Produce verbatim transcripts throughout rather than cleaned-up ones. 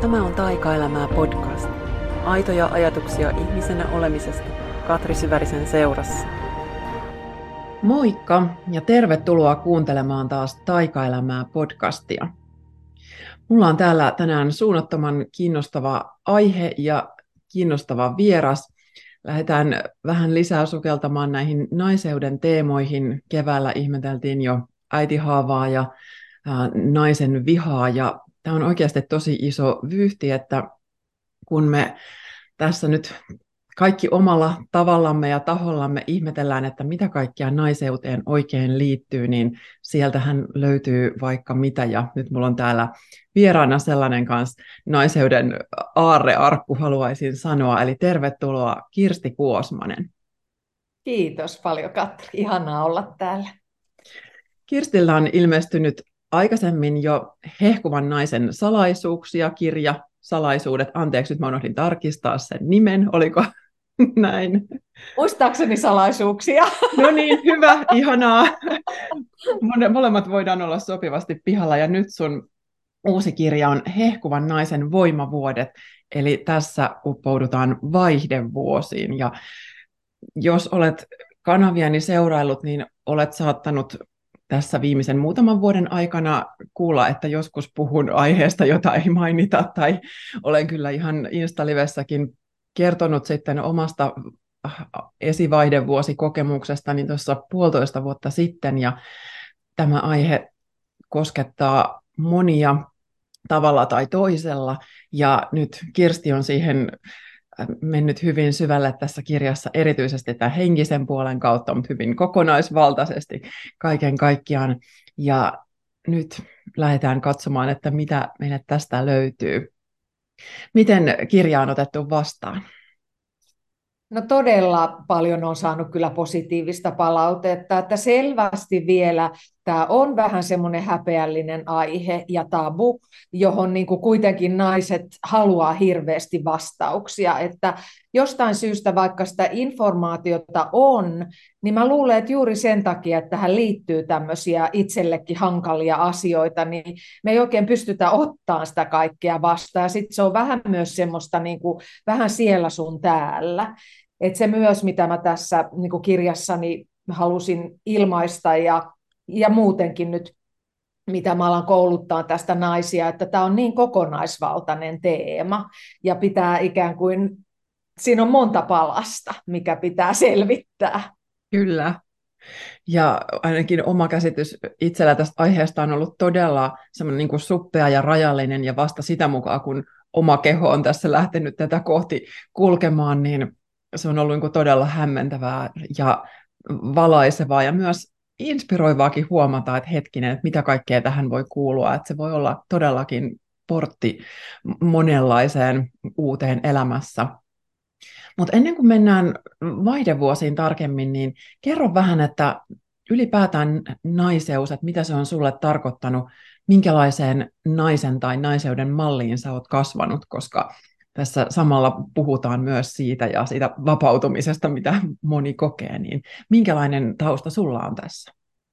Tämä on Taikaelämää podcast. Aitoja ajatuksia ihmisenä olemisesta Katri Syvärisen seurassa. Moikka ja tervetuloa kuuntelemaan taas Taikaelämää podcastia. Mulla on täällä tänään suunnattoman kiinnostava aihe ja kiinnostava vieras. Lähdetään vähän lisää sukeltamaan näihin naiseuden teemoihin. Keväällä ihmeteltiin jo äitihaavaa ja ää, naisen vihaa. Ja tämä on oikeasti tosi iso vyyhti, että kun me tässä nyt kaikki omalla tavallamme ja tahollamme ihmetellään, että mitä kaikkia naiseuteen oikein liittyy, niin sieltähän löytyy vaikka mitä. Ja nyt mulla on täällä vieraana sellainen kanssa naiseuden aarrearkku, haluaisin sanoa. Eli tervetuloa Kirsti Kuosmanen. Kiitos paljon, Katri. Ihanaa olla täällä. Kirstillä on ilmestynyt aikaisemmin jo Hehkuvan naisen salaisuuksia, kirja, salaisuudet. Anteeksi, nyt mä unohdin tarkistaa sen nimen. Oliko näin? Muistaakseni salaisuuksia. No niin, hyvä, ihanaa. Molemmat voidaan olla sopivasti pihalla. Ja nyt sun uusi kirja on Hehkuvan naisen voimavuodet. Eli tässä uppoudutaan vaihdevuosiin. Ja jos olet kanaviani seuraillut, niin olet saattanut tässä viimeisen muutaman vuoden aikana kuulla, että joskus puhun aiheesta, jota ei mainita, tai olen kyllä ihan Insta-livessäkin kertonut sitten omasta esivaihdevuosikokemuksestani tuossa puolitoista vuotta sitten, ja tämä aihe koskettaa monia tavalla tai toisella, ja nyt Kirsti on siihen mennyt hyvin syvälle tässä kirjassa, erityisesti tämän henkisen puolen kautta, mutta hyvin kokonaisvaltaisesti kaiken kaikkiaan. Ja nyt lähdetään katsomaan, että mitä meille tästä löytyy. Miten kirja on otettu vastaan? No todella paljon on saanut kyllä positiivista palautetta, että selvästi vielä tämä on vähän semmoinen häpeällinen aihe ja tabu, johon niin kuin kuitenkin naiset haluaa hirveästi vastauksia, että jostain syystä vaikka sitä informaatiota on, niin mä luulen, että juuri sen takia, että tähän liittyy tämmöisiä itsellekin hankalia asioita, niin me ei oikein pystytä ottamaan sitä kaikkea vastaan. Sitten se on vähän myös semmoista niin kuin, vähän siellä sun täällä. Että se myös, mitä mä tässä niin kuin kirjassani halusin ilmaista ja, ja muutenkin nyt, mitä mä alan kouluttaa tästä naisia, että tämä on niin kokonaisvaltainen teema ja pitää ikään kuin, siinä on monta palasta, mikä pitää selvittää. Kyllä. Ja ainakin oma käsitys itsellä tästä aiheesta on ollut todella semmoinen niin kuin suppea ja rajallinen, ja vasta sitä mukaan, kun oma keho on tässä lähtenyt tätä kohti kulkemaan, niin se on ollut niin kuin todella hämmentävää ja valaisevaa ja myös inspiroivaakin huomata, että hetkinen, että mitä kaikkea tähän voi kuulua, että se voi olla todellakin portti monenlaiseen uuteen elämässä. Mutta ennen kuin mennään vaihdevuosiin tarkemmin, niin kerro vähän, että ylipäätään naiseus, että mitä se on sulle tarkoittanut, minkälaiseen naisen tai naiseuden malliin sä oot kasvanut, koska tässä samalla puhutaan myös siitä ja siitä vapautumisesta, mitä moni kokee, niin minkälainen tausta sulla on tässä?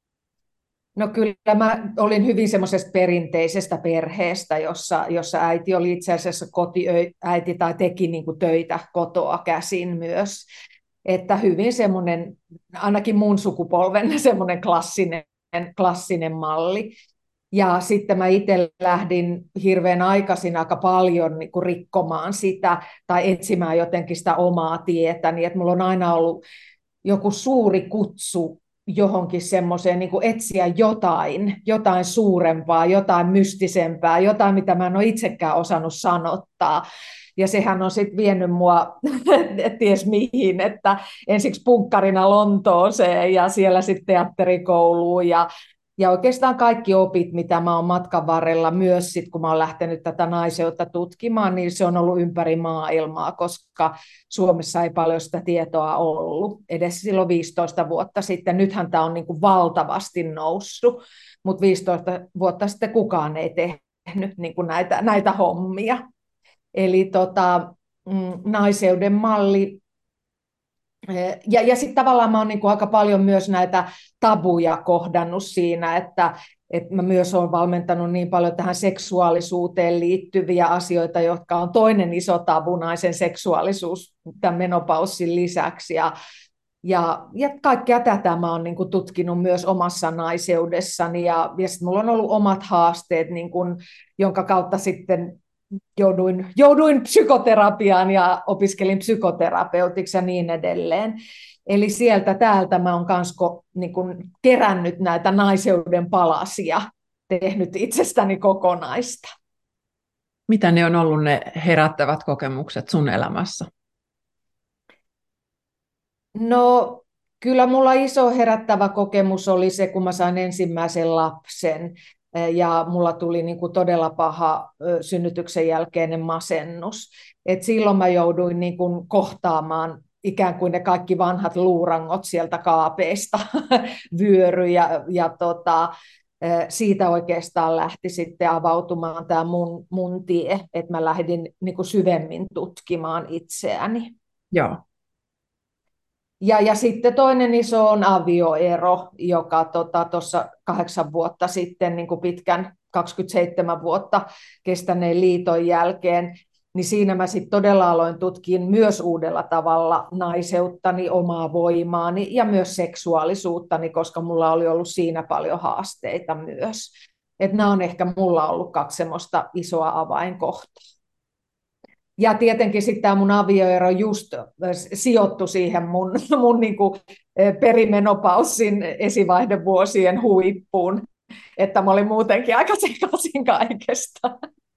No kyllä mä olin hyvin semmoisesta perinteisestä perheestä, jossa, jossa äiti oli itse asiassa kotiäiti tai teki niin kuin töitä kotoa käsin myös. Että hyvin semmoinen, ainakin mun sukupolven semmoinen klassinen, klassinen malli. Ja sitten mä itse lähdin hirveän aikaisin aika paljon niin kuin rikkomaan sitä tai etsimään jotenkin sitä omaa tietäni. Että mulla on aina ollut joku suuri kutsu johonkin semmoiseen niin kuin etsiä jotain, jotain suurempaa, jotain mystisempää, jotain, mitä mä en ole itsekään osannut sanottaa. Ja sehän on sitten vienyt mua ties mihin, että ensiksi punkkarina Lontooseen ja siellä sitten teatterikouluun ja Ja oikeastaan kaikki opit, mitä mä oon matkan varrella myös sit, kun mä oon lähtenyt tätä naiseutta tutkimaan, niin se on ollut ympäri maailmaa, koska Suomessa ei paljon sitä tietoa ollut, edes silloin viisitoista vuotta sitten. Nythän tämä on niin kuin valtavasti noussut, mutta viisitoista vuotta sitten kukaan ei tehnyt niin kuin näitä, näitä hommia. Eli tota, naiseuden malli. Ja, ja sitten tavallaan mä oon niin kuin aika paljon myös näitä tabuja kohdannut siinä, että Et mä myös olen valmentanut niin paljon tähän seksuaalisuuteen liittyviä asioita, jotka on toinen iso tabu, naisen seksuaalisuus tämän menopaussin lisäksi. Ja, ja, ja kaikkea tätä mä oon niin kuin tutkinut myös omassa naiseudessani. Ja, ja sit mulla on ollut omat haasteet, niin kuin, jonka kautta sitten jouduin, jouduin psykoterapiaan ja opiskelin psykoterapeutiksi ja niin edelleen. Eli sieltä täältä mä oon myös niin kun kerännyt näitä naiseuden palasia, tehnyt itsestäni kokonaista. Mitä ne on ollut ne herättävät kokemukset sun elämässä? No kyllä mulla iso herättävä kokemus oli se, kun mä sain ensimmäisen lapsen. Ja mulla tuli niin kuin todella paha synnytyksen jälkeinen masennus. Et silloin mä jouduin niin kuin kohtaamaan ikään kuin ne kaikki vanhat luurangot sieltä kaapeista vyöry ja, ja tota, siitä oikeastaan lähti sitten avautumaan tämä mun, mun tie, että mä lähdin niin kuin syvemmin tutkimaan itseäni. Joo. Ja, ja sitten toinen iso on avioero, joka tuossa tota, kahdeksan vuotta sitten niin kuin pitkän kaksikymmentäseitsemän vuotta kestäneen liiton jälkeen, niin siinä mä sitten todella aloin tutkia myös uudella tavalla naiseuttani, omaa voimaani ja myös seksuaalisuuttani, koska mulla oli ollut siinä paljon haasteita myös. Että nämä on ehkä mulla ollut kaksi semmoista isoa avainkohtaa. Ja tietenkin sitten tämä mun avioero just sijoittui siihen mun, mun niinku perimenopaussin esivaihdevuosien huippuun, että mä olin muutenkin aika sekaisin kaikesta.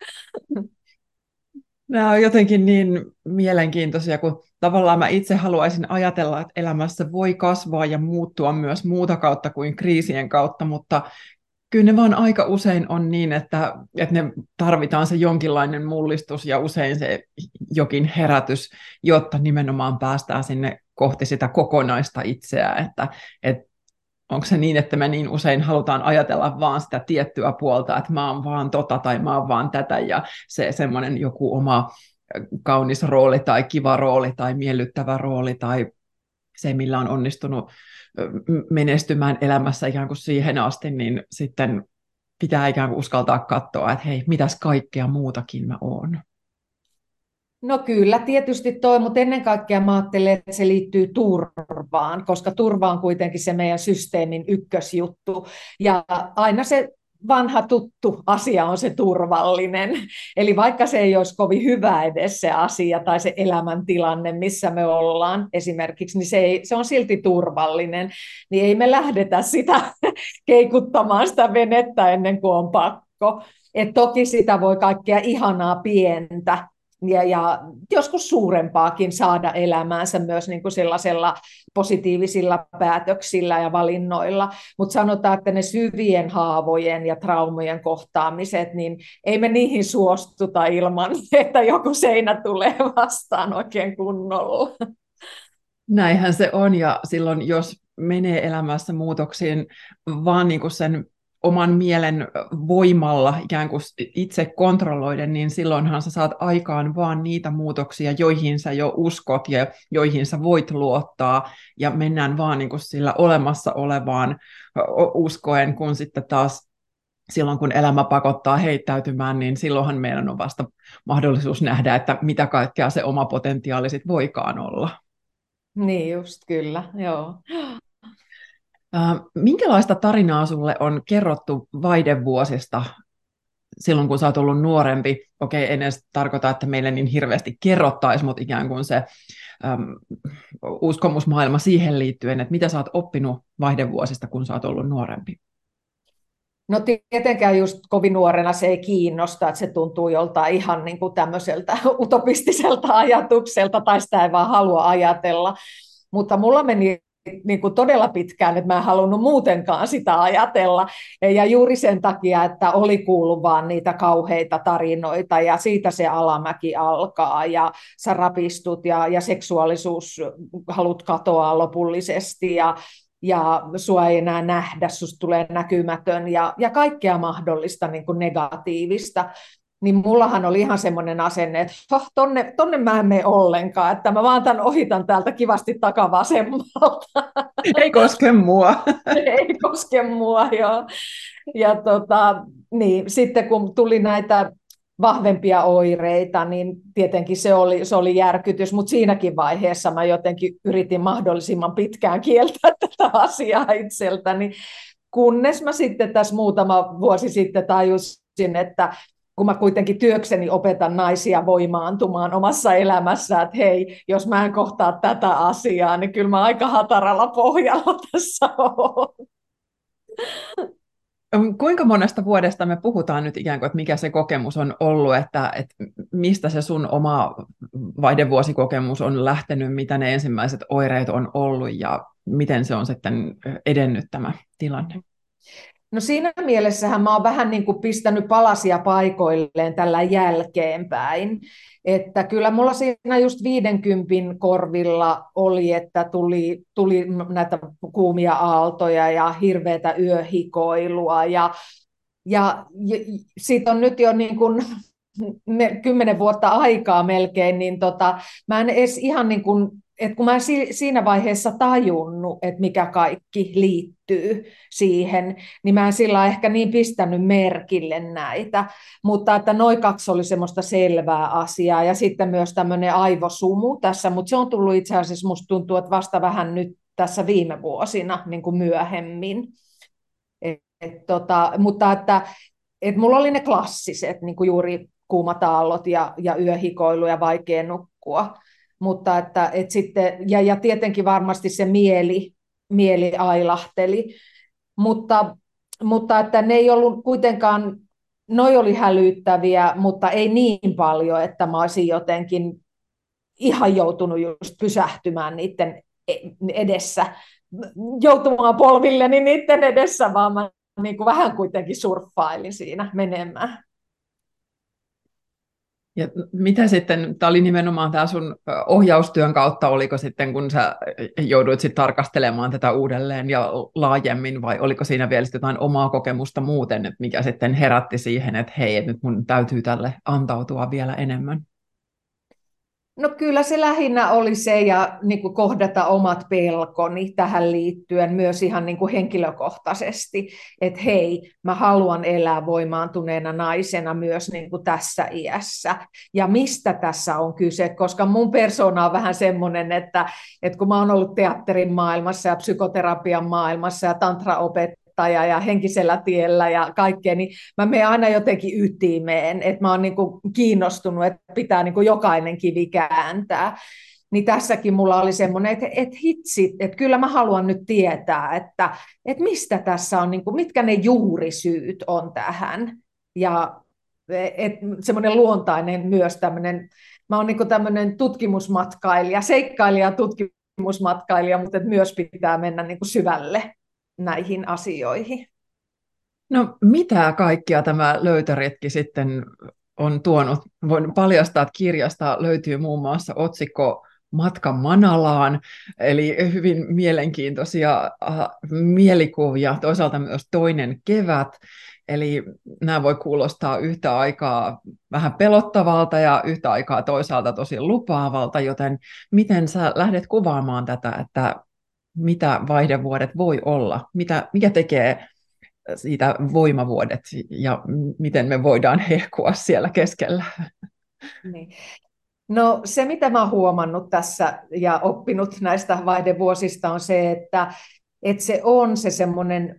Nämä on jotenkin niin mielenkiintoisia, kun tavallaan mä itse haluaisin ajatella, että elämässä voi kasvaa ja muuttua myös muuta kautta kuin kriisien kautta, mutta kyllä ne vaan aika usein on niin, että, että ne tarvitaan se jonkinlainen mullistus ja usein se jokin herätys, jotta nimenomaan päästään sinne kohti sitä kokonaista itseä, että, että onko se niin, että me niin usein halutaan ajatella vaan sitä tiettyä puolta, että mä oon vaan tota tai mä oon vaan tätä ja se semmoinen joku oma kaunis rooli tai kiva rooli tai miellyttävä rooli tai se, millä on onnistunut menestymään elämässä ikään kuin siihen asti, niin sitten pitää ikään kuin uskaltaa katsoa, että hei, mitäs kaikkea muutakin mä oon. No kyllä, tietysti toi, mutta ennen kaikkea mä ajattelen, että se liittyy turvaan, koska turva on kuitenkin se meidän systeemin ykkösjuttu. Ja aina se vanha tuttu asia on se turvallinen. Eli vaikka se ei olisi kovin hyvä edes se asia tai se elämäntilanne, missä me ollaan esimerkiksi, niin se, ei, se on silti turvallinen. Niin ei me lähdetä sitä keikuttamaan sitä venettä ennen kuin on pakko. Et toki sitä voi kaikkea ihanaa pientä ja, ja joskus suurempaakin saada elämäänsä myös niin kuin sellaisella positiivisilla päätöksillä ja valinnoilla, mutta sanotaan, että ne syvien haavojen ja traumojen kohtaamiset, niin ei me niihin suostuta ilman, että joku seinä tulee vastaan oikein kunnolla. Näinhän se on, ja silloin jos menee elämässä muutoksiin vaan niin kuin sen oman mielen voimalla ikään kuin itse kontrolloiden, niin silloinhan sä saat aikaan vaan niitä muutoksia, joihin sä jo uskot ja joihin sä voit luottaa, ja mennään vaan niin kuin sillä olemassa olevaan uskoen, kun sitten taas silloin, kun elämä pakottaa heittäytymään, niin silloinhan meidän on vasta mahdollisuus nähdä, että mitä kaikkea se oma potentiaali sit voikaan olla. Niin just, kyllä, joo. Minkälaista tarinaa sulle on kerrottu vaihdevuosista silloin, kun sä oot ollut nuorempi? Okei, en edes tarkoita, että meille niin hirveästi kerrottaisi, mutta ikään kuin se äm, uskomusmaailma siihen liittyen, että mitä sä oot oppinut vaihdevuosista, kun sä oot ollut nuorempi? No tietenkään just kovin nuorena se ei kiinnosta, että se tuntuu joltain ihan niin kuin tämmöiseltä utopistiselta ajatukselta, tai sitä ei vaan halua ajatella. Mutta mulla meni niin kuin todella pitkään, että mä en halunnut muutenkaan sitä ajatella. Ja juuri sen takia, että oli kuullut vaan niitä kauheita tarinoita, ja siitä se alamäki alkaa, ja sä rapistut, ja, ja seksuaalisuus halut katoaa lopullisesti, ja ja sua ei enää nähdä, susta tulee näkymätön ja, ja kaikkea mahdollista niin kuin negatiivista. niin mullahan oli ihan semmoinen asenne, että oh, tonne, tonne mä en mene ollenkaan, että mä vaan tämän ohitan täältä kivasti takavasemmalta. Ei koske mua. Ei koske mua, joo. Ja tota, niin, sitten kun tuli näitä vahvempia oireita, niin tietenkin se oli, se oli järkytys, mutta siinäkin vaiheessa mä jotenkin yritin mahdollisimman pitkään kieltää tätä asiaa itseltäni, kunnes mä sitten tässä muutama vuosi sitten tajusin, että kun mä kuitenkin työkseni opetan naisia voimaantumaan omassa elämässä, että hei, jos mä en kohtaa tätä asiaa, niin kyllä mä aika hataralla pohjalla tässä olen. Kuinka monesta vuodesta me puhutaan nyt ikään kuin, että mikä se kokemus on ollut, että, että mistä se sun oma vaihdevuosikokemus on lähtenyt, mitä ne ensimmäiset oireet on ollut ja miten se on sitten edennyt tämä tilanne? No siinä mielessähän mä oon vähän niin kuin pistänyt palasia paikoilleen tällä jälkeenpäin, että kyllä mulla siinä just viidenkympin korvilla oli, että tuli, tuli näitä kuumia aaltoja ja hirveätä yöhikoilua ja, ja, ja siitä on nyt jo niin kuin kymmenen vuotta aikaa melkein, niin tota, mä en edes ihan niin kuin, että kun mä en siinä vaiheessa tajunnut, että mikä kaikki liittyy siihen, niin mä en sillä ehkä niin pistänyt merkille näitä, mutta että noi kaksi oli semmoista selvää asiaa, ja sitten myös tämmöinen aivosumu tässä, mutta se on tullut itse asiassa, musta tuntuu, että vasta vähän nyt tässä viime vuosina niin kuin myöhemmin. Et, et, tota, mutta että et mulla oli ne klassiset, niin kuin juuri kuumat aallot ja, ja yöhikoilu ja vaikea nukkua. Mutta että, että sitten, ja, ja tietenkin varmasti se mieli, mieli ailahteli, mutta, mutta että ne ei ollut kuitenkaan, noi oli hälyttäviä, mutta ei niin paljon, että mä olisin jotenkin ihan joutunut just pysähtymään niiden edessä, joutumaan polvilleni niiden edessä, vaan mä niin kuin vähän kuitenkin surffailin siinä menemään. Ja mitä sitten, tämä oli nimenomaan tämä sun ohjaustyön kautta, oliko sitten, kun sä jouduit sitten tarkastelemaan tätä uudelleen ja laajemmin, vai oliko siinä vielä jotain omaa kokemusta muuten, että mikä sitten herätti siihen, että hei, että nyt mun täytyy tälle antautua vielä enemmän? No kyllä se lähinnä oli se ja niin kuin kohdata omat pelkoni tähän liittyen myös ihan niin kuin henkilökohtaisesti, että hei, mä haluan elää voimaantuneena naisena myös niin kuin tässä iässä. Ja mistä tässä on kyse, koska mun persoona on vähän semmoinen, että, että kun mä oon ollut teatterin maailmassa ja psykoterapian maailmassa ja tantraopettaja, ja henkisellä tiellä ja kaikkea, niin mä menen aina jotenkin ytimeen, että mä oon niin kuin kiinnostunut, että pitää niin kuin jokainen kivi kääntää. Niin tässäkin mulla oli semmoinen, että, että hitsi, että kyllä mä haluan nyt tietää, että, että mistä tässä on, niin kuin, mitkä ne juurisyyt on tähän. Ja että semmoinen luontainen myös tämmöinen, mä oon niin kuin tämmöinen tutkimusmatkailija, seikkailija, tutkimusmatkailija, mutta että myös pitää mennä niin kuin syvälle näihin asioihin. No mitä kaikkia tämä löytöretki sitten on tuonut? Voin paljastaa, että kirjasta löytyy muun muassa otsikko Matka Manalaan, eli hyvin mielenkiintoisia mielikuvia, toisaalta myös toinen kevät, eli nämä voi kuulostaa yhtä aikaa vähän pelottavalta ja yhtä aikaa toisaalta tosi lupaavalta, joten miten sä lähdet kuvaamaan tätä, että mitä vaihdevuodet voi olla, mitä, mikä tekee siitä voimavuodet ja miten me voidaan hehkua siellä keskellä. Niin. No se, mitä mä oon huomannut tässä ja oppinut näistä vaihdevuosista on se, että, että se on se semmoinen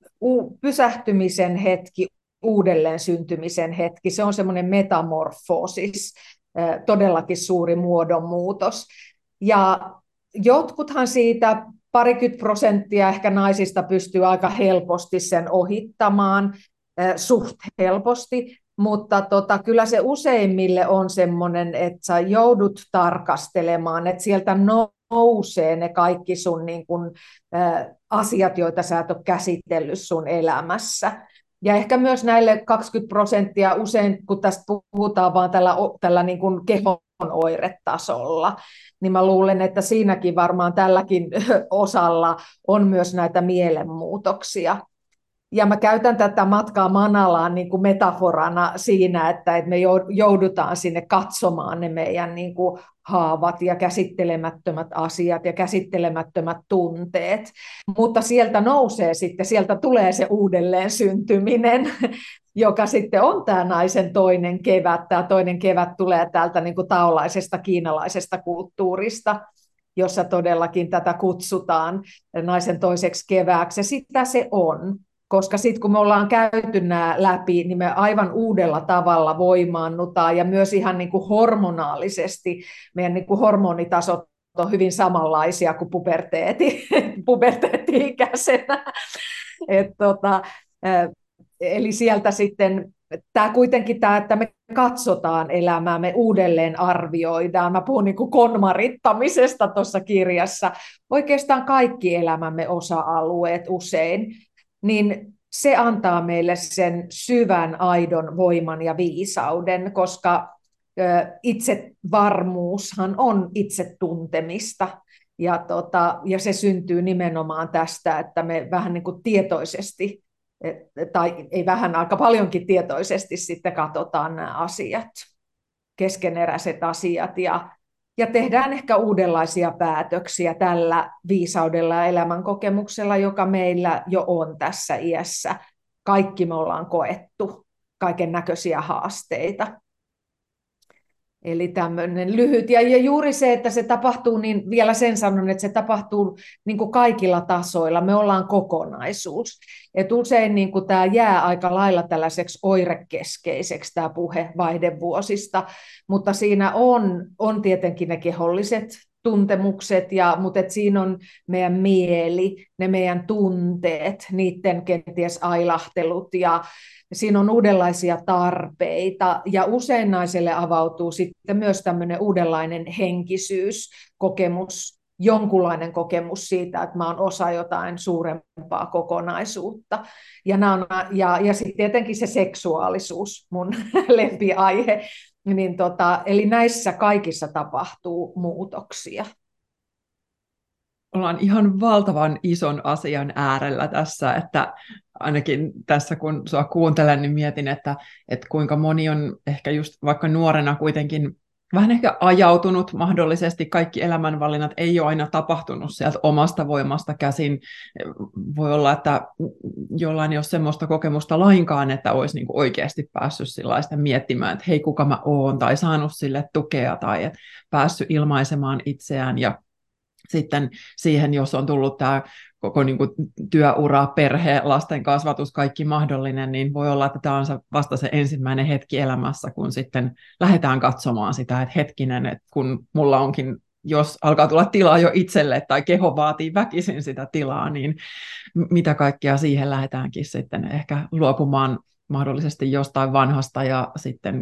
pysähtymisen hetki, uudelleen syntymisen hetki, se on semmoinen metamorfoosis, todellakin suuri muodonmuutos. Ja jotkuthan siitä parikymmentä prosenttia ehkä naisista pystyy aika helposti sen ohittamaan, suht helposti, mutta tota, kyllä se useimmille on semmoinen, että sä joudut tarkastelemaan, että sieltä nousee ne kaikki sun niin kun, ä, asiat, joita sä et ole käsitellyt sun elämässä. Ja ehkä myös näille kaksikymmentä prosenttia usein, kun tästä puhutaan vaan tällä, tällä niin kun kehon oiretasolla, niin mä luulen, että siinäkin varmaan tälläkin osalla on myös näitä mielenmuutoksia. Ja mä käytän tätä matkaa Manalaan niin kuin metaforana siinä, että me joudutaan sinne katsomaan ne meidän niin kuin haavat ja käsittelemättömät asiat ja käsittelemättömät tunteet. Mutta sieltä nousee sitten, sieltä tulee se uudelleen syntyminen, joka sitten on tämä naisen toinen kevät. Tämä toinen kevät tulee täältä niin kuin taolaisesta kiinalaisesta kulttuurista, jossa todellakin tätä kutsutaan naisen toiseksi kevääksi. Ja sitä se on. Koska sitten kun me ollaan käyty nämä läpi, niin me aivan uudella tavalla voimaannutaan ja myös ihan niin kuin hormonaalisesti meidän niin kuin hormonitasot on hyvin samanlaisia kuin puberteetti, puberteetti-ikäisenä. Et tota, eli sieltä sitten tämä kuitenkin tämä, että me katsotaan elämää, me uudelleen arvioidaan. Mä puhun niin kuin konmarittamisesta tuossa kirjassa. Oikeastaan kaikki elämämme osa-alueet usein. Niin se antaa meille sen syvän, aidon voiman ja viisauden, koska itsevarmuushan on itsetuntemista. Ja, tota, ja se syntyy nimenomaan tästä, että me vähän niin kuin tietoisesti, tai ei vähän, aika paljonkin tietoisesti sitten katsotaan nämä asiat, keskeneräiset asiat, ja Ja tehdään ehkä uudenlaisia päätöksiä tällä viisaudella ja elämänkokemuksella, joka meillä jo on tässä iässä. Kaikki me ollaan koettu kaiken näköisiä haasteita. Eli tämmöinen lyhyt. Ja, ja juuri se, että se tapahtuu, niin vielä sen sanon, että se tapahtuu niin kuin kaikilla tasoilla. Me ollaan kokonaisuus. Et usein niin kuin tämä jää aika lailla tällaiseksi oirekeskeiseksi tämä puhe vaihdevuosista, mutta siinä on, on tietenkin ne keholliset tuntemukset, ja, mutta et siinä on meidän mieli, ne meidän tunteet, niiden kenties ailahtelut, ja siinä on uudenlaisia tarpeita, ja usein naiselle avautuu sitten myös tämmöinen uudenlainen henkisyys, kokemus, jonkunlainen kokemus siitä, että mä oon osa jotain suurempaa kokonaisuutta. Ja, on, ja, ja sitten tietenkin se seksuaalisuus, mun lempiaihe. Niin tota, eli näissä kaikissa tapahtuu muutoksia. Ollaan ihan valtavan ison asian äärellä tässä, että ainakin tässä kun sua kuuntelen, niin mietin, että, että kuinka moni on ehkä just vaikka nuorena kuitenkin vähän ehkä ajautunut mahdollisesti, kaikki elämänvalinnat ei ole aina tapahtunut sieltä omasta voimasta käsin. Voi olla, että jollain ei ole semmoista kokemusta lainkaan, että olisi niin kuin oikeasti päässyt sillaista miettimään, että hei, kuka mä oon, tai saanut sille tukea, tai että päässyt ilmaisemaan itseään, ja sitten siihen, jos on tullut tämä koko niin kuin työura, perhe, lasten kasvatus, kaikki mahdollinen, niin voi olla, että tämä on vasta se ensimmäinen hetki elämässä, kun sitten lähdetään katsomaan sitä, että hetkinen, että kun mulla onkin, jos alkaa tulla tilaa jo itselle tai keho vaatii väkisin sitä tilaa, niin mitä kaikkea siihen lähdetäänkin sitten ehkä luopumaan mahdollisesti jostain vanhasta, ja sitten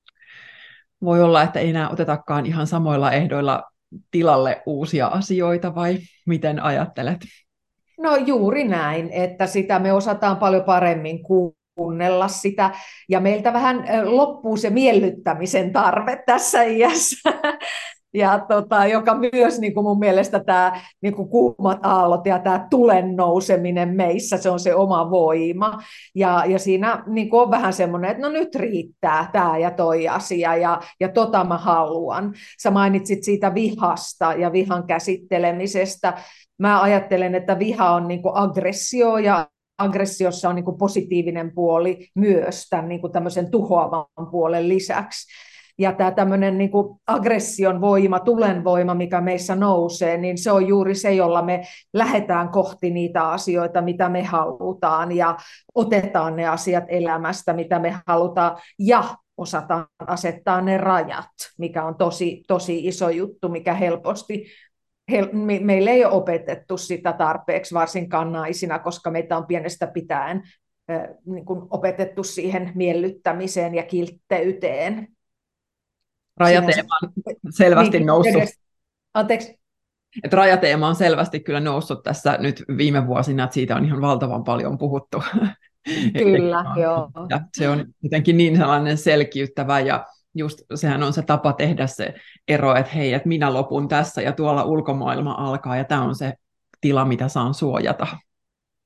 voi olla, että ei enää otetakaan ihan samoilla ehdoilla tilalle uusia asioita, vai miten ajattelet? No juuri näin, että sitä me osataan paljon paremmin kuunnella sitä, ja meiltä vähän loppuu se miellyttämisen tarve tässä iässä, ja tota, joka myös niin kuin mun mielestä tämä niin kuin kuumat aallot ja tämä tulen nouseminen meissä, se on se oma voima, ja, ja siinä niin kuin on vähän semmoinen, että no nyt riittää tämä ja toi asia, ja, ja tota mä haluan. Sä mainitsit siitä vihasta ja vihan käsittelemisestä. Mä ajattelen, että viha on niin kuin aggressio, ja aggressiossa on niin kuin positiivinen puoli myös tämän niin kuin tämmöisen tuhoavan puolen lisäksi. Ja tämä tämmöinen niin kuin aggression voima, tulen voima, mikä meissä nousee, niin se on juuri se, jolla me lähdetään kohti niitä asioita, mitä me halutaan, ja otetaan ne asiat elämästä, mitä me halutaan, ja osataan asettaa ne rajat, mikä on tosi, tosi iso juttu, mikä helposti meille ei ole opetettu sitä tarpeeksi, varsinkaan naisina, koska meitä on pienestä pitäen niin kuin opetettu siihen miellyttämiseen ja kiltteyteen. Rajateema on selvästi niin, noussut. Edes, anteeksi. Et rajateema on selvästi kyllä noussut tässä nyt viime vuosina, että siitä on ihan valtavan paljon puhuttu. Kyllä, joo. Ja se on jotenkin niin sellainen selkiyttävä, ja just sehän on se tapa tehdä se ero, että hei, että minä lopun tässä ja tuolla ulkomaailma alkaa, ja tämä on se tila, mitä saan suojata.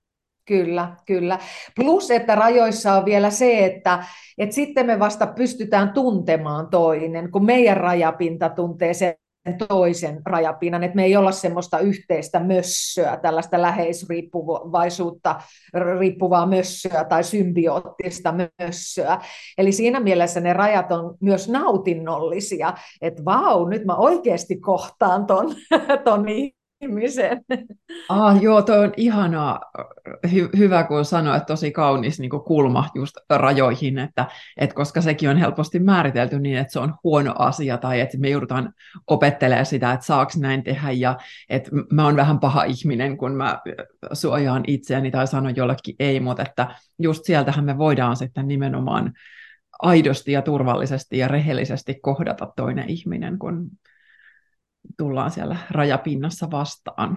Kyllä, kyllä. Plus, että rajoissa on vielä se, että, että sitten me vasta pystytään tuntemaan toinen, kun meidän rajapinta tuntee sen toisen rajapinnan, että me ei olla semmoista yhteistä mössöä, tällaista läheisriippuvaisuutta riippuvaa mössöä tai symbioottista mössöä. Eli siinä mielessä ne rajat on myös nautinnollisia, että vau, nyt mä oikeasti kohtaan ton, ton ihmisen. Ah, joo, toi on ihanaa. Hy- hyvä, kun sanoit, tosi kaunis niin kuin kulma just rajoihin, että, että koska sekin on helposti määritelty niin, että se on huono asia tai että me joudutaan opettelemaan sitä, että saaks näin tehdä ja että mä oon vähän paha ihminen, kun mä suojaan itseäni tai sanon jollekin ei, mutta että just sieltähän me voidaan sitten nimenomaan aidosti ja turvallisesti ja rehellisesti kohdata toinen ihminen, kun tullaan siellä rajapinnassa vastaan.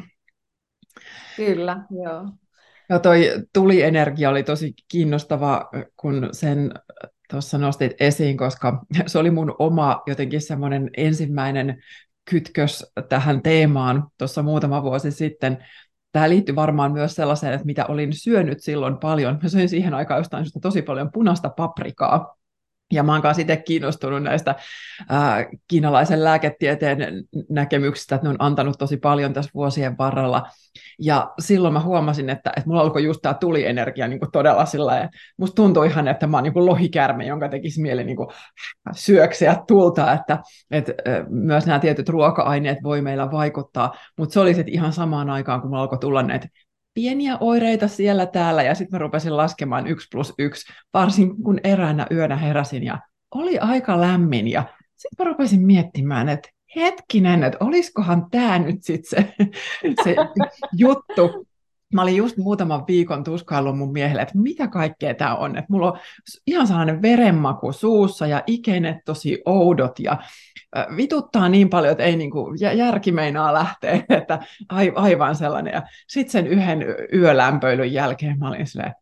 Kyllä, joo. Ja toi tulienergia oli tosi kiinnostava, kun sen tuossa nostit esiin, koska se oli mun oma jotenkin semmoinen ensimmäinen kytkös tähän teemaan tuossa muutama vuosi sitten. Tämä liittyy varmaan myös sellaiseen, että mitä olin syönyt silloin paljon. Mä söin siihen aikaan jostain tosi paljon punaista paprikaa. Ja mä oon kanssa itse kiinnostunut näistä ää, kiinalaisen lääketieteen näkemyksistä, että ne on antanut tosi paljon tässä vuosien varrella. Ja silloin mä huomasin, että, että mulla alkoi just tämä tulienergia niin kuin todella sillä lailla. Musta tuntui ihan, että mä oon niin kuin lohikärme, jonka tekisi mieli niin kuin syökseä tulta, että, että myös nämä tietyt ruoka-aineet voi meillä vaikuttaa. Mutta se oli sitten ihan samaan aikaan, kun mulla alkoi tulla näitä pieniä oireita siellä täällä, ja sitten mä rupesin laskemaan yksi plus yksi, varsin kun eräänä yönä heräsin, ja oli aika lämmin, ja sitten mä rupesin miettimään, että hetkinen, että olisikohan tämä nyt sitten se, se juttu. Mä olin just muutaman viikon tuskaillut mun miehelle, että mitä kaikkea tämä on, että mulla on ihan sellainen verenmaku suussa, ja ikenet tosi oudot, ja vituttaa niin paljon, että ei niin kuin järki meinaa lähteä, että aivan sellainen. Ja sitten sen yhden yölämpöilyn jälkeen mä olin silleen,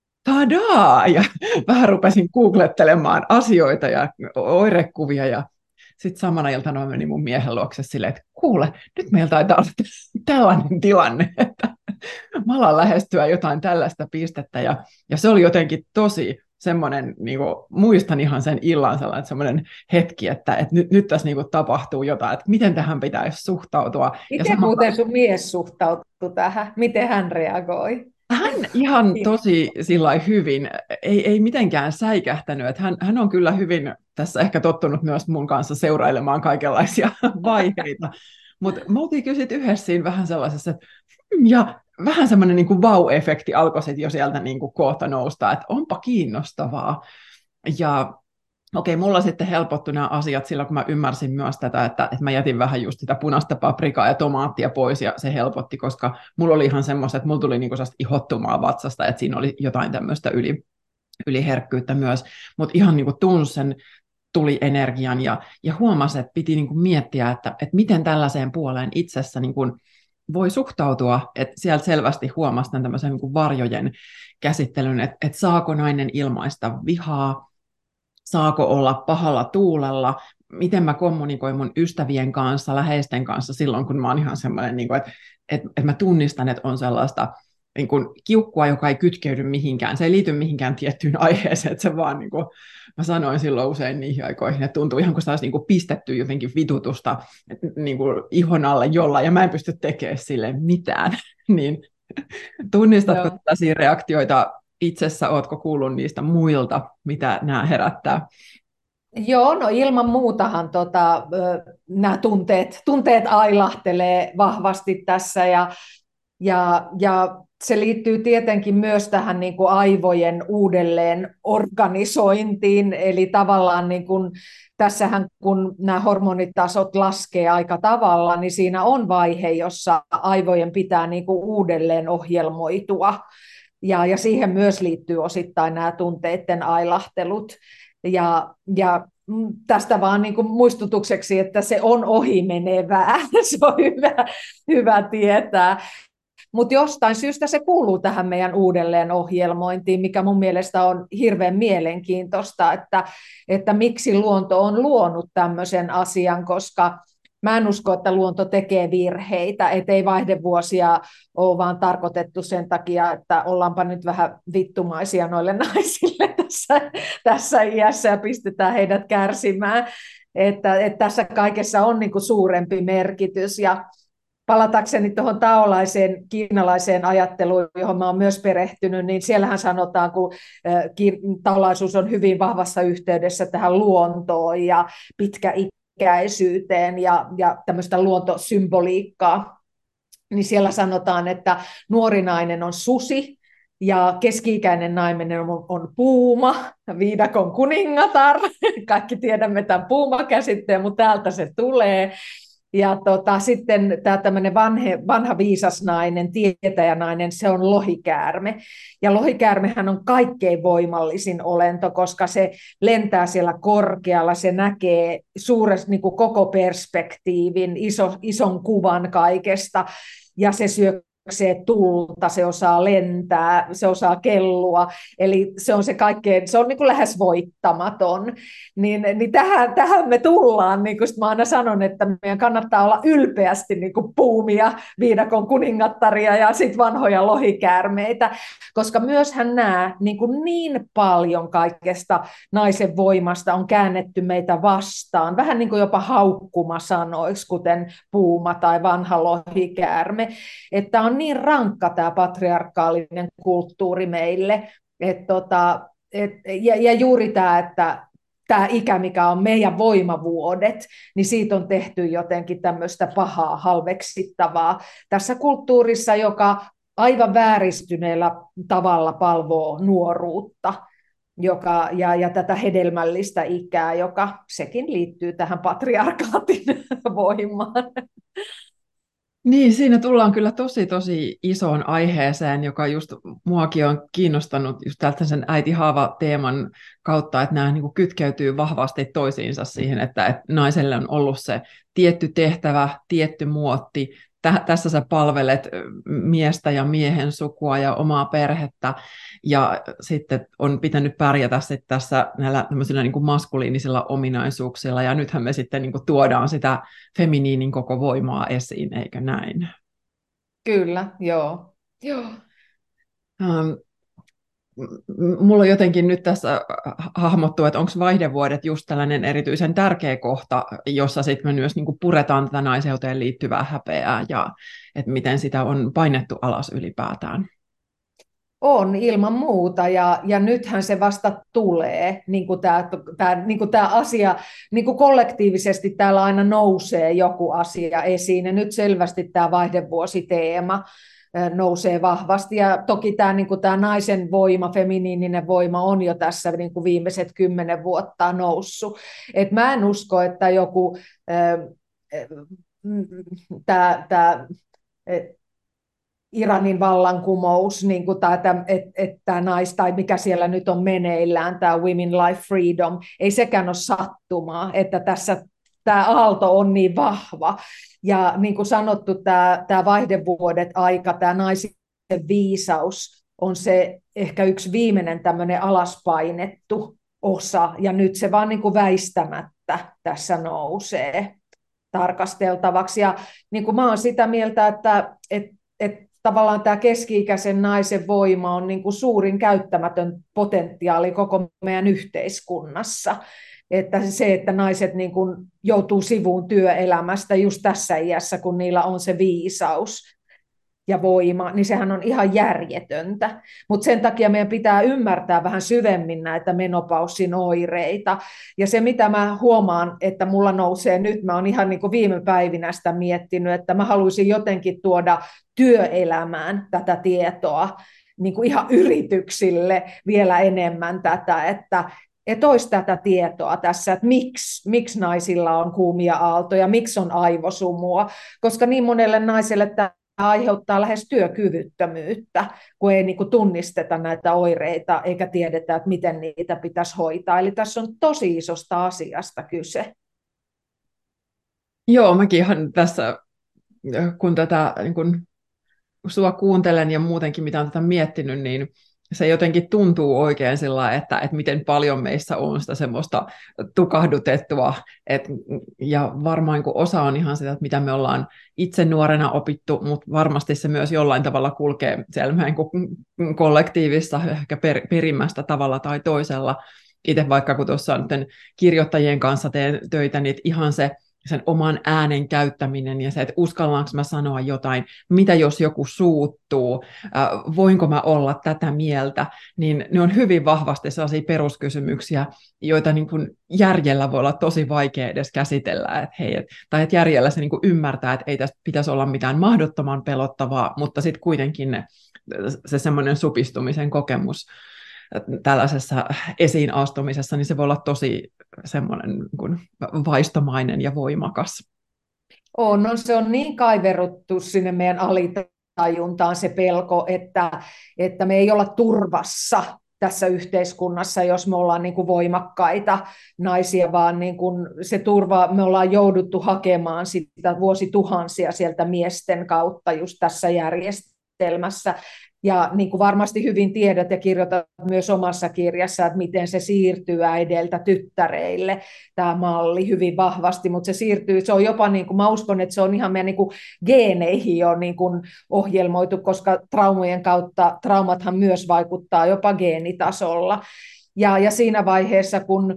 tadaa! Ja vähän rupesin googlettelemaan asioita ja oirekuvia. Ja sitten samana iltana mä menin mun miehen luokse silleen, että kuule, nyt meillä taitaa olla tällainen tilanne, että mä alan lähestyä jotain tällaista pistettä. Ja, ja se oli jotenkin tosi semmoinen, niin kuin, muistan ihan sen illan sellainen semmoinen hetki, että, että nyt, nyt tässä niin kuin, tapahtuu jotain, että miten tähän pitäisi suhtautua. Miten ja muuten sun mies suhtautui tähän? Miten hän reagoi? Hän ihan tosi sillai hyvin, ei, ei mitenkään säikähtänyt, että hän, hän on kyllä hyvin tässä ehkä tottunut myös mun kanssa seurailemaan kaikenlaisia vaiheita, mutta me oltiin kyllä sitten yhdessä siinä vähän sellaisessa, että ja vähän semmoinen niin kuin vau-efekti alkoi sitten jo sieltä niin kuin kohta nousta, että onpa kiinnostavaa. Ja okei, mulla sitten helpottui nämä asiat silloin, kun mä ymmärsin myös tätä, että, että mä jätin vähän just sitä punaista paprikaa ja tomaattia pois, ja se helpotti, koska mulla oli ihan semmoista, että mulla tuli niin kuin sellaista ihottumaa vatsasta, että siinä oli jotain tämmöistä yli, yliherkkyyttä myös, mutta ihan niin kuin tunsi sen tuli energian, ja, ja huomasi, että piti niin kuin miettiä, että, että miten tällaiseen puoleen itsessä niin kuin voi suhtautua, että sieltä selvästi huomasi tämän tämmöisen niin kuin varjojen käsittelyn, että, että saako nainen ilmaista vihaa, saako olla pahalla tuulella, miten mä kommunikoin mun ystävien kanssa, läheisten kanssa silloin, kun mä oon ihan semmoinen, niin kuin, että, että, että mä tunnistan, että on sellaista niin kuin kiukkua, joka ei kytkeydy mihinkään. Se ei liity mihinkään tiettyyn aiheeseen, että se vaan, niin kuin, mä sanoin silloin usein niihin aikoihin, että tuntuu ihan kuin se olisi niin kuin pistetty jotenkin vitutusta niin kuin ihon alle jollain, ja mä en pysty tekemään sille mitään. Niin, tunnistatko Joo. tällaisia reaktioita itsessä, ootko kuullut niistä muilta, mitä nämä herättää? Joo, no ilman muutahan tota, nämä tunteet, tunteet ailahtelee vahvasti tässä, ja, ja, ja se liittyy tietenkin myös tähän niin kuin aivojen uudelleen organisointiin, eli tavallaan niin kuin, tässähän kun nämä hormonitasot laskee aika tavalla, niin siinä on vaihe, jossa aivojen pitää niin kuin uudelleen ohjelmoitua, ja, ja siihen myös liittyy osittain nämä tunteiden ailahtelut, ja, ja tästä vaan niin kuin muistutukseksi, että se on ohimenevää, se on hyvä, hyvä tietää. Mutta jostain syystä se kuuluu tähän meidän uudelleenohjelmointiin, mikä mun mielestä on hirveän mielenkiintoista, että, että miksi luonto on luonut tämmöisen asian, koska Mä en usko, että luonto tekee virheitä, ettei vaihdevuosia ole vaan tarkoitettu sen takia, että ollaanpa nyt vähän vittumaisia noille naisille tässä, tässä iässä ja pistetään heidät kärsimään. Että, että tässä kaikessa on niin kuin suurempi merkitys. Ja palatakseni tuohon taolaiseen kiinalaiseen ajatteluun, johon mä olen myös perehtynyt, niin siellähän sanotaan, kun taolaisuus on hyvin vahvassa yhteydessä tähän luontoon ja pitkäikäisyyteen ja, ja tämmöistä luontosymboliikkaa, niin siellä sanotaan, että nuori nainen on susi, ja keski-ikäinen nainen on, on puuma, viidakon kuningatar. Kaikki tiedämme tämän puuma-käsitteen, mutta täältä se tulee. Ja tota, sitten tämä tämmöinen vanhe, vanha viisas nainen, tietäjänainen, se on lohikäärme. Ja lohikäärmehän on kaikkein voimallisin olento, koska se lentää siellä korkealla, se näkee suuresti niin kuin koko perspektiivin, iso, ison kuvan kaikesta, ja se syö se tulta, se osaa lentää, se osaa kellua, eli se on se kaikkein, se on niin kuin lähes voittamaton. Niin, niin tähän, tähän me tullaan, niin kuin mä aina sanon, että meidän kannattaa olla ylpeästi niin kuin puumia, viidakon kuningattaria ja sitten vanhoja lohikäärmeitä, koska myöshän nämä niin, kuin niin paljon kaikesta naisen voimasta on käännetty meitä vastaan, vähän niin kuin jopa haukkuma sanoiksi, kuten puuma tai vanha lohikäärme, että on niin rankka tämä patriarkaalinen kulttuuri meille, et tota, et, ja, ja juuri tämä, että tämä ikä, mikä on meidän voimavuodet, niin siitä on tehty jotenkin tämmöistä pahaa, halveksittavaa tässä kulttuurissa, joka aivan vääristyneellä tavalla palvoo nuoruutta joka, ja, ja tätä hedelmällistä ikää, joka sekin liittyy tähän patriarkaatin voimaan. Niin, siinä tullaan kyllä tosi, tosi isoon aiheeseen, joka just muakin on kiinnostanut just tältä sen äiti-haava-teeman kautta, että nämä niin kuin kytkeytyy vahvasti toisiinsa siihen, että, että naiselle on ollut se tietty tehtävä, tietty muotti. Tä, tässä sä palvelet miestä ja miehen sukua ja omaa perhettä, ja sitten on pitänyt pärjätä sitten tässä näillä niin kuin maskuliinisilla ominaisuuksilla, ja nythän me sitten niin kuin tuodaan sitä feminiinin koko voimaa esiin, eikö näin? Kyllä, joo. joo. Ähm, mulla jotenkin nyt tässä hahmottuu, että onko vaihdevuodet just tällainen erityisen tärkeä kohta, jossa sitten me myös niin kuin puretaan tätä naiseuteen liittyvää häpeää, ja että miten sitä on painettu alas ylipäätään. On ilman muuta, ja, ja nythän se vasta tulee, niin kuin tämä, tämä, niin kuin tämä asia, niin kuin kollektiivisesti täällä aina nousee joku asia esiin, ja nyt selvästi tämä vaihdevuositeema nousee vahvasti, ja toki tämä, niin kuin tämä naisen voima, feminiininen voima on jo tässä niin kuin viimeiset kymmenen vuotta noussut. Et mä en usko, että joku tämä, tämä Iranin vallankumous, niin kuin tämä, että, että nais, tai mikä siellä nyt on meneillään, tämä Women Life Freedom, ei sekään ole sattumaa, että tässä tämä aalto on niin vahva. Ja niin kuin sanottu, tämä, tämä vaihdevuodet aika, tämä naisen viisaus on se ehkä yksi viimeinen tämmöinen alaspainettu osa, ja nyt se vaan niin kuin väistämättä tässä nousee tarkasteltavaksi. Ja niin kuin mä olen sitä mieltä, että, että, että tavallaan tämä keski-ikäisen naisen voima on niin kuin suurin käyttämätön potentiaali koko meidän yhteiskunnassa. Että se, että naiset niin kuin joutuu sivuun työelämästä just tässä iässä, kun niillä on se viisaus ja voima, niin sehän on ihan järjetöntä. Mutta sen takia meidän pitää ymmärtää vähän syvemmin näitä menopaussin oireita. Ja se, mitä mä huomaan, että mulla nousee nyt, mä oon ihan niin kuin viime päivinä sitä miettinyt, että mä haluaisin jotenkin tuoda työelämään tätä tietoa, niin kuin ihan yrityksille vielä enemmän tätä, että että olisi tätä tietoa tässä, että miksi, miksi naisilla on kuumia aaltoja, miksi on aivosumua, koska niin monelle naiselle tämä aiheuttaa lähes työkyvyttömyyttä, kun ei niin kuin tunnisteta näitä oireita eikä tiedetä, että miten niitä pitäisi hoitaa. Eli tässä on tosi isosta asiasta kyse. Joo, mäkin ihan tässä, kun tätä niin kun sua kuuntelen ja muutenkin mitä olen tätä miettinyt, niin se jotenkin tuntuu oikein sillä, että, että miten paljon meissä on sitä semmoista tukahdutettua, et, ja varmaan kun osa on ihan sitä, että mitä me ollaan itse nuorena opittu, mutta varmasti se myös jollain tavalla kulkee siellä meidän kollektiivissa, ehkä per, perimmästä tavalla tai toisella. Itse vaikka kun tuossa nyt kirjoittajien kanssa teen töitä, niin ihan se sen oman äänen käyttäminen ja se, että uskallanko mä sanoa jotain, mitä jos joku suuttuu, äh, voinko mä olla tätä mieltä, niin ne on hyvin vahvasti sellaisia peruskysymyksiä, joita niin kuin järjellä voi olla tosi vaikea edes käsitellä, että hei, et, tai että järjellä se niin kuin ymmärtää, että ei tästä pitäisi olla mitään mahdottoman pelottavaa, mutta sitten kuitenkin ne, se semmoinen supistumisen kokemus tällaisessa esiin astumisessa, niin se voi olla tosi semmoinen niin kuin vaistomainen ja voimakas. On, no, se on niin kaiveruttu sinne meidän alitajuntaan se pelko, että, että me ei olla turvassa tässä yhteiskunnassa, jos me ollaan niin kuin voimakkaita naisia, vaan niin kuin se turva, me ollaan jouduttu hakemaan sitä vuosituhansia sieltä miesten kautta just tässä järjestelmässä. Ja niin kuin varmasti hyvin tiedät ja kirjoitat myös omassa kirjassa, että miten se siirtyy äideiltä tyttäreille, tämä malli hyvin vahvasti, mutta se siirtyy, se on jopa, niin kuin, mä uskon, että se on ihan meidän niin kuin geeneihin jo niin kuin ohjelmoitu, koska traumojen kautta, traumathan myös vaikuttaa jopa geenitasolla. Ja, ja siinä vaiheessa, kun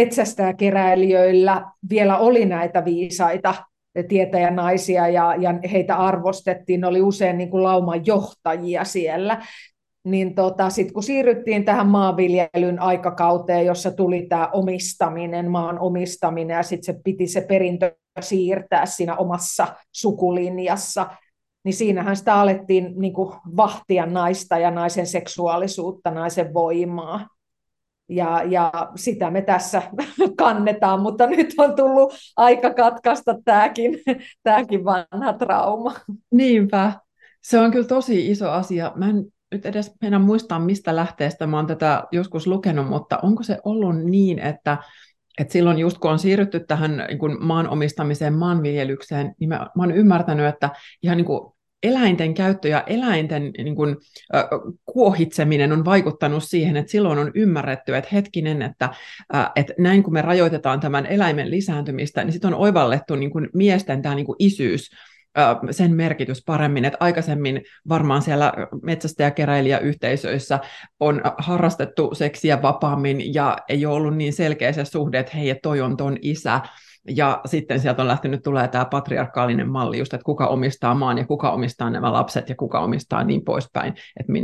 metsästäjäkeräilijöillä vielä oli näitä viisaita tietäjänaisia ja, ja heitä arvostettiin, ne oli usein niin kuin lauman johtajia siellä, niin tota, sitten kun siirryttiin tähän maanviljelyn aikakauteen, jossa tuli tämä omistaminen, maan omistaminen, ja sitten se piti se perintö siirtää siinä omassa sukulinjassa, niin siinähän sitä alettiin niin kuin vahtia naista ja naisen seksuaalisuutta, naisen voimaa. Ja, ja sitä me tässä kannetaan, mutta nyt on tullut aika katkaista tämäkin, tämäkin vanha trauma. Niinpä. Se on kyllä tosi iso asia. Mä en nyt edes mennä muistaa, mistä lähteestä mä oon tätä joskus lukenut, mutta onko se ollut niin, että, että silloin just kun on siirrytty tähän niin kuin maan omistamiseen, maanviljelykseen, niin mä, mä oon ymmärtänyt, että ihan niin kuin eläinten käyttö ja eläinten niin kuin, äh, kuohitseminen on vaikuttanut siihen, että silloin on ymmärretty, että hetkinen, että, äh, että näin kun me rajoitetaan tämän eläimen lisääntymistä, niin sitten on oivallettu niin kuin miesten tämä niin kuin isyys, äh, sen merkitys paremmin, että aikaisemmin varmaan siellä metsästäjäkeräilijäyhteisöissä on harrastettu seksiä vapaammin ja ei ole ollut niin selkeä se suhde, että hei, toi on ton isä. Ja sitten sieltä on lähtenyt tulee tämä patriarkaalinen malli, just, että kuka omistaa maan ja kuka omistaa nämä lapset ja kuka omistaa niin poispäin.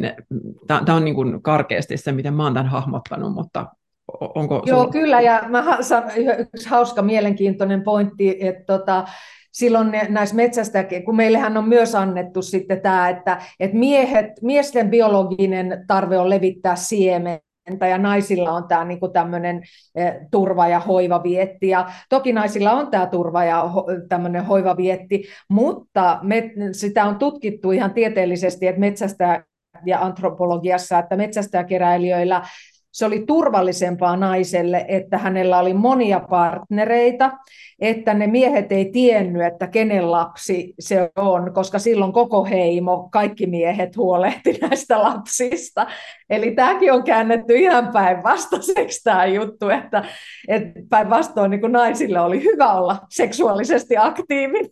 Tämä on niin kuin karkeasti se, miten mä oon tämän hahmottanut, mutta onko... Joo, sulla... kyllä, ja mä, yksi hauska, mielenkiintoinen pointti, että tota, silloin näissä metsästä, kun meillähän on myös annettu sitten tämä, että, että miehet, miesten biologinen tarve on levittää siemen, ja naisilla on tämä niin kuin tämmöinen turva- ja hoivavietti. Ja toki naisilla on tämä turva- ja ho- tämmöinen hoivavietti, mutta me, sitä on tutkittu ihan tieteellisesti, että metsästä ja antropologiassa, että metsästäjäkeräilijöillä se oli turvallisempaa naiselle, että hänellä oli monia partnereita, että ne miehet ei tiennyt, että kenen lapsi se on, koska silloin koko heimo, kaikki miehet huolehti näistä lapsista. Eli tämäkin on käännetty ihan päinvastaiseksi tämä juttu, että, että päinvastoin niin kuin naisille oli hyvä olla seksuaalisesti aktiivinen.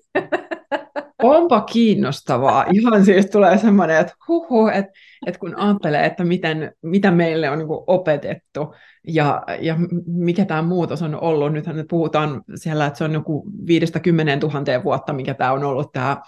Onpa kiinnostavaa. Ihan siis tulee semmoinen, että huhu, että, että kun ajattelee, että miten, mitä meille on niin kuin opetettu ja, ja mikä tämä muutos on ollut. Nythän nyt puhutaan siellä, että se on joku viidestä kymmeneen tuhanteen vuotta, mikä tämä on ollut tämä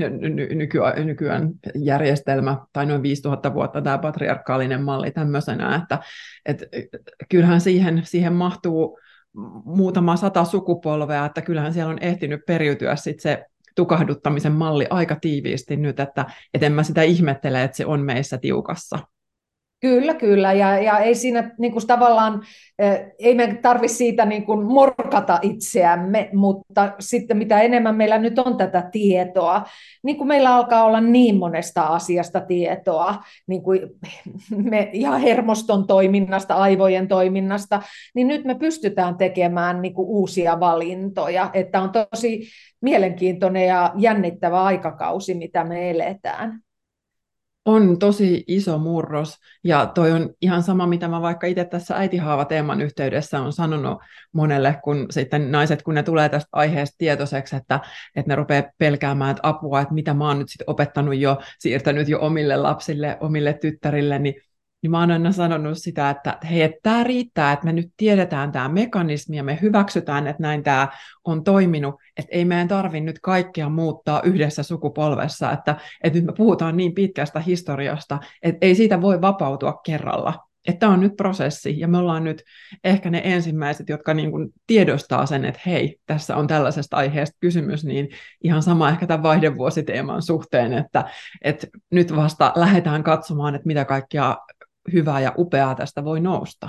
nyky- nykyään järjestelmä, tai noin viisituhatta vuotta tämä patriarkaalinen malli tämmöisenä, että, että kyllähän siihen, siihen mahtuu muutama sata sukupolvea, että kyllähän siellä on ehtinyt periytyä sitten se tukahduttamisen malli aika tiiviisti nyt, että et en mä sitä ihmettele, että se on meissä tiukassa. Kyllä, kyllä, ja, ja ei siinä niin kuin tavallaan, ei me tarvitse siitä niin kuin morkata itseämme, mutta sitten mitä enemmän meillä nyt on tätä tietoa, niin kuin meillä alkaa olla niin monesta asiasta tietoa, niin kuin me ihan hermoston toiminnasta, aivojen toiminnasta, niin nyt me pystytään tekemään niin kuin uusia valintoja, että on tosi mielenkiintoinen ja jännittävä aikakausi, mitä me eletään. On tosi iso murros, ja toi on ihan sama, mitä mä vaikka itse tässä äitihaava-teeman yhteydessä on sanonut monelle, kun sitten naiset, kun ne tulee tästä aiheesta tietoiseksi, että, että ne rupeaa pelkäämään, että apua, että mitä mä oon nyt sitten opettanut jo, siirtänyt jo omille lapsille, omille tyttärille, niin niin mä oon aina sanonut sitä, että hei, että tämä riittää, että me nyt tiedetään tämä mekanismi ja me hyväksytään, että näin tämä on toiminut, että ei meidän tarvitse nyt kaikkea muuttaa yhdessä sukupolvessa, että, että nyt me puhutaan niin pitkästä historiasta, että ei siitä voi vapautua kerralla. Että tämä on nyt prosessi ja me ollaan nyt ehkä ne ensimmäiset, jotka niin kuin tiedostaa sen, että hei, tässä on tällaisesta aiheesta kysymys, niin ihan sama ehkä tämän vaihdevuositeeman suhteen, että, että nyt vasta lähdetään katsomaan, että mitä kaikkea hyvää ja upeaa tästä voi nousta.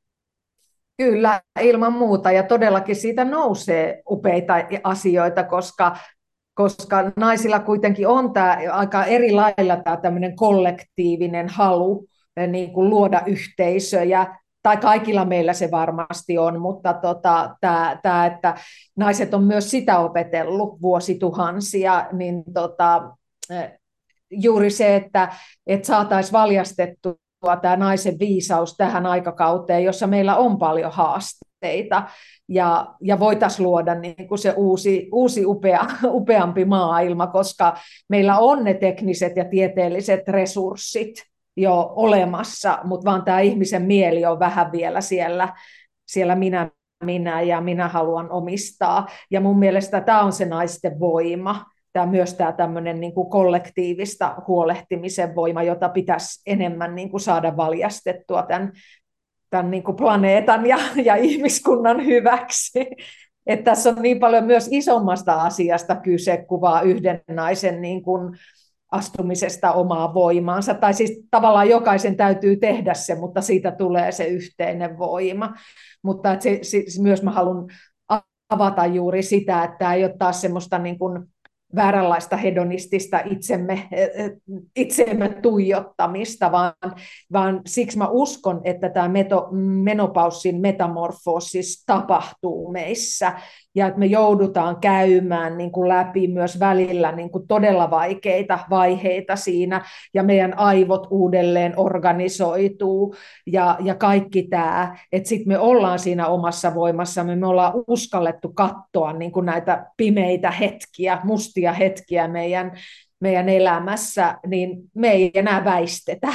Kyllä, ilman muuta. Ja todellakin siitä nousee upeita asioita, koska, koska naisilla kuitenkin on tämä aika eri lailla tämä tämmöinen kollektiivinen halu niin kuin luoda yhteisöjä. Tai kaikilla meillä se varmasti on, mutta tota, tämä, tämä, että naiset on myös sitä opetellut vuosituhansia, niin tota, juuri se, että, että saataisiin valjastettua tämä naisen viisaus tähän aikakauteen, jossa meillä on paljon haasteita, ja, ja voitaisiin luoda niin kuin se uusi, uusi upea, upeampi maailma, koska meillä on ne tekniset ja tieteelliset resurssit jo olemassa, mutta vaan tämä ihmisen mieli on vähän vielä siellä, siellä minä, minä ja minä haluan omistaa. Ja mun mielestä tämä on se naisten voima, tämä myös tämä tämmöinen niin kuin kollektiivista huolehtimisen voima, jota pitäisi enemmän niin kuin saada valjastettua tämän, tämän niin kuin planeetan ja, ja ihmiskunnan hyväksi. Että tässä on niin paljon myös isommasta asiasta kyse kuin vaan yhden naisen niin kuin astumisesta omaa voimaansa. Tai siis tavallaan jokaisen täytyy tehdä se, mutta siitä tulee se yhteinen voima. Mutta että se, se, myös mä haluan avata juuri sitä, että tämä ei ole taas semmoista niin kuin vääränlaista hedonistista itsemme, itsemme tuijottamista, vaan, vaan siksi mä uskon, että tämä meto, menopaussin metamorfoosis tapahtuu meissä, ja että me joudutaan käymään niin kuin läpi myös välillä niin kuin todella vaikeita vaiheita siinä, ja meidän aivot uudelleen organisoituu, ja, ja kaikki tämä, että sitten me ollaan siinä omassa voimassamme, me ollaan uskallettu katsoa niin kuin näitä pimeitä hetkiä, mustia hetkiä meidän, meidän elämässä, niin me ei enää väistetä.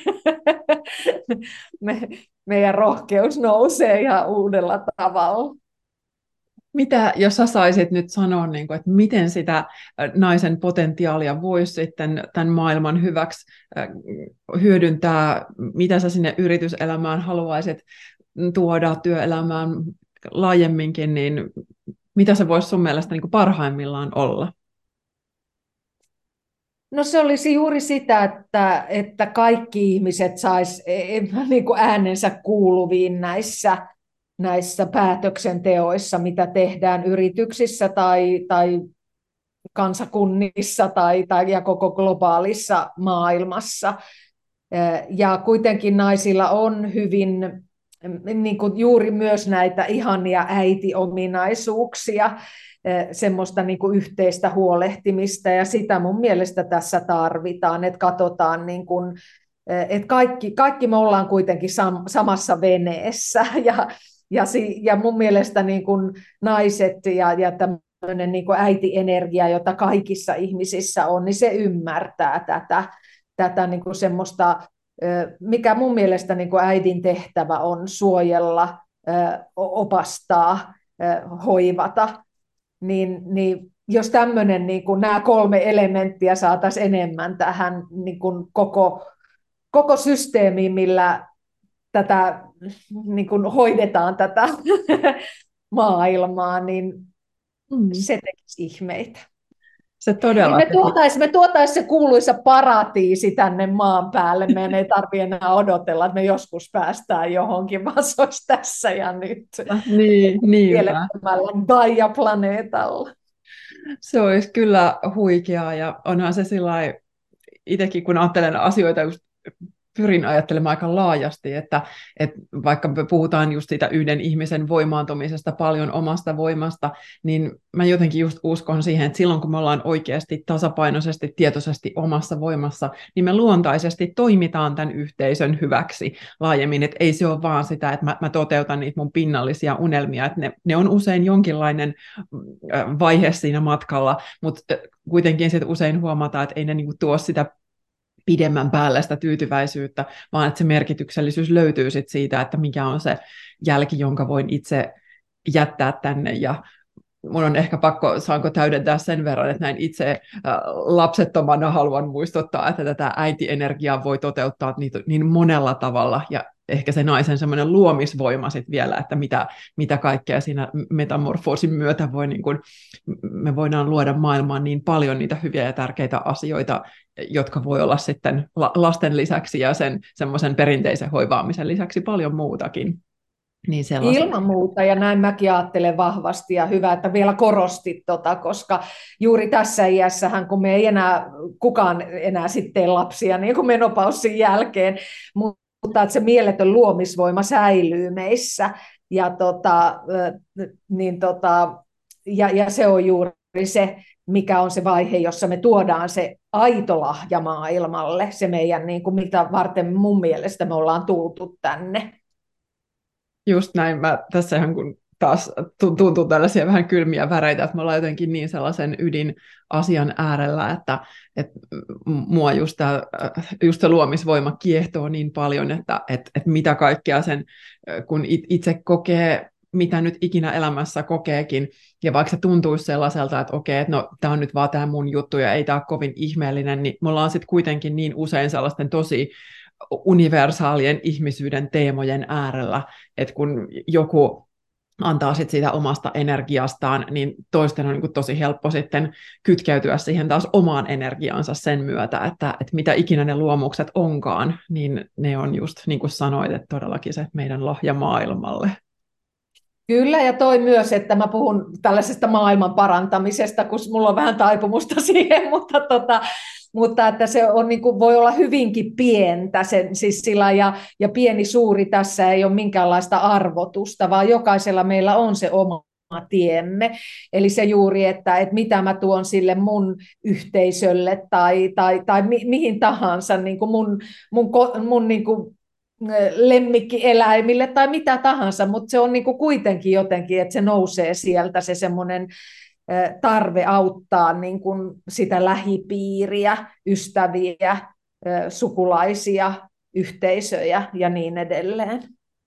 me, meidän rohkeus nousee ihan uudella tavalla. Mitä, jos sä saisit nyt sanoa, niin kuin, että miten sitä naisen potentiaalia voisi sitten tämän maailman hyväksi hyödyntää, mitä sä sinne yrityselämään haluaisit tuoda, työelämään laajemminkin, niin mitä se voisi sun mielestä niin kuin parhaimmillaan olla? No se olisi juuri sitä, että, että kaikki ihmiset sais niin kuin äänensä kuuluviin näissä, näissä päätöksenteoissa, mitä tehdään yrityksissä tai, tai kansakunnissa tai, tai ja koko globaalissa maailmassa. Ja kuitenkin naisilla on hyvin niin kuin juuri myös näitä ihania äitiominaisuuksia, semmoista niin kuin yhteistä huolehtimista, ja sitä mun mielestä tässä tarvitaan, että katsotaan, niin kuin, että kaikki, kaikki me ollaan kuitenkin sam, samassa veneessä, ja, ja, ja mun mielestä niin kuin naiset ja, ja tämmöinen niin kuin äitienergia, jota kaikissa ihmisissä on, niin se ymmärtää tätä, tätä niin kuin semmoista, mikä mun mielestä niin kuin äidin tehtävä on suojella, opastaa, hoivata. Niin, niin jos tämmöinen, niin kuin nämä kolme elementtiä saataisiin enemmän tähän niin kuin koko, koko systeemiin, millä tätä, niin kuin hoidetaan tätä maailmaa, niin mm. se tekisi ihmeitä. Se todella. Me tuotaisiin me tuotais se kuuluisa paratiisi tänne maan päälle. Meidän ei tarvitse enää odotella, että me joskus päästään johonkin, vaan se olisi tässä ja nyt. Niin, mielettömällä Gaia-planeetalla. Se olisi kyllä huikeaa, ja onhan se sillai, itsekin kun ajattelen asioita just pyrin ajattelemaan aika laajasti, että, että vaikka me puhutaan just siitä yhden ihmisen voimaantumisesta, paljon omasta voimasta, niin mä jotenkin just uskon siihen, että silloin kun me ollaan oikeasti tasapainoisesti, tietoisesti omassa voimassa, niin me luontaisesti toimitaan tämän yhteisön hyväksi laajemmin, että ei se ole vaan sitä, että mä, mä toteutan niitä mun pinnallisia unelmia, että ne, ne on usein jonkinlainen vaihe siinä matkalla, mutta kuitenkin sitten usein huomataan, että ei ne niinku tuo sitä pidemmän päälle sitä tyytyväisyyttä, vaan että se merkityksellisyys löytyy sit siitä, että mikä on se jälki, jonka voin itse jättää tänne. Ja mun on ehkä pakko, saanko täydentää sen verran, että näin itse äh, lapsettomana haluan muistuttaa, että tätä äitienergiaa voi toteuttaa niin, niin monella tavalla, ja ehkä se naisen semmoinen luomisvoima sit vielä, että mitä, mitä kaikkea siinä metamorfoosin myötä voi, niin kun, me voidaan luoda maailmaan niin paljon niitä hyviä ja tärkeitä asioita, jotka voi olla sitten lasten lisäksi ja sen semmoisen perinteisen hoivaamisen lisäksi paljon muutakin. Niin ilman muuta, ja näin mäkin ajattelen vahvasti, ja hyvä, että vielä korostit tota, koska juuri tässä iässähän, kun me ei enää, kukaan enää sitten lapsia niin kuin menopaussin jälkeen, mutta että se mieletön luomisvoima säilyy meissä, ja, tota, niin tota, ja, ja se on juuri se, mikä on se vaihe, jossa me tuodaan se aito lahja maailmalle, se meidän, niin kuin mitä varten mun mielestä me ollaan tultu tänne. Just näin. Mä tässä ihan kun taas tuntuu tällaisia vähän kylmiä väreitä, että me ollaan jotenkin niin sellaisen ydinasian äärellä, että, että mua just, tämä, just se luomisvoima kiehtoo niin paljon, että, että, että mitä kaikkea sen, kun itse kokee, mitä nyt ikinä elämässä kokeekin, ja vaikka se tuntuisi sellaiselta, että okei, että no tämä on nyt vaan tämä mun juttu, ja ei tämä ole kovin ihmeellinen, niin me ollaan sitten kuitenkin niin usein sellaisten tosi universaalien ihmisyyden teemojen äärellä, että kun joku antaa sit siitä omasta energiastaan, niin toisten on niin kuin tosi helppo sitten kytkeytyä siihen taas omaan energiaansa sen myötä, että, että mitä ikinä ne luomukset onkaan, niin ne on just niin kuin sanoit, että todellakin se meidän lahja maailmalle. Kyllä, ja toi myös, että mä puhun tällaisesta maailman parantamisesta, kun mulla on vähän taipumusta siihen, mutta, tota, mutta että se on, niin kuin, voi olla hyvinkin pientä, sen, siis sillä, ja, ja pieni suuri tässä ei ole minkäänlaista arvotusta, vaan jokaisella meillä on se oma tiemme. Eli se juuri, että, että mitä mä tuon sille mun yhteisölle tai, tai, tai mi, mihin tahansa niin kuin mun, mun, mun niin kuin lemmikkieläimille tai mitä tahansa, mutta se on niin kuin kuitenkin jotenkin, että se nousee sieltä se semmoinen tarve auttaa niin kuin sitä lähipiiriä, ystäviä, sukulaisia, yhteisöjä ja niin edelleen.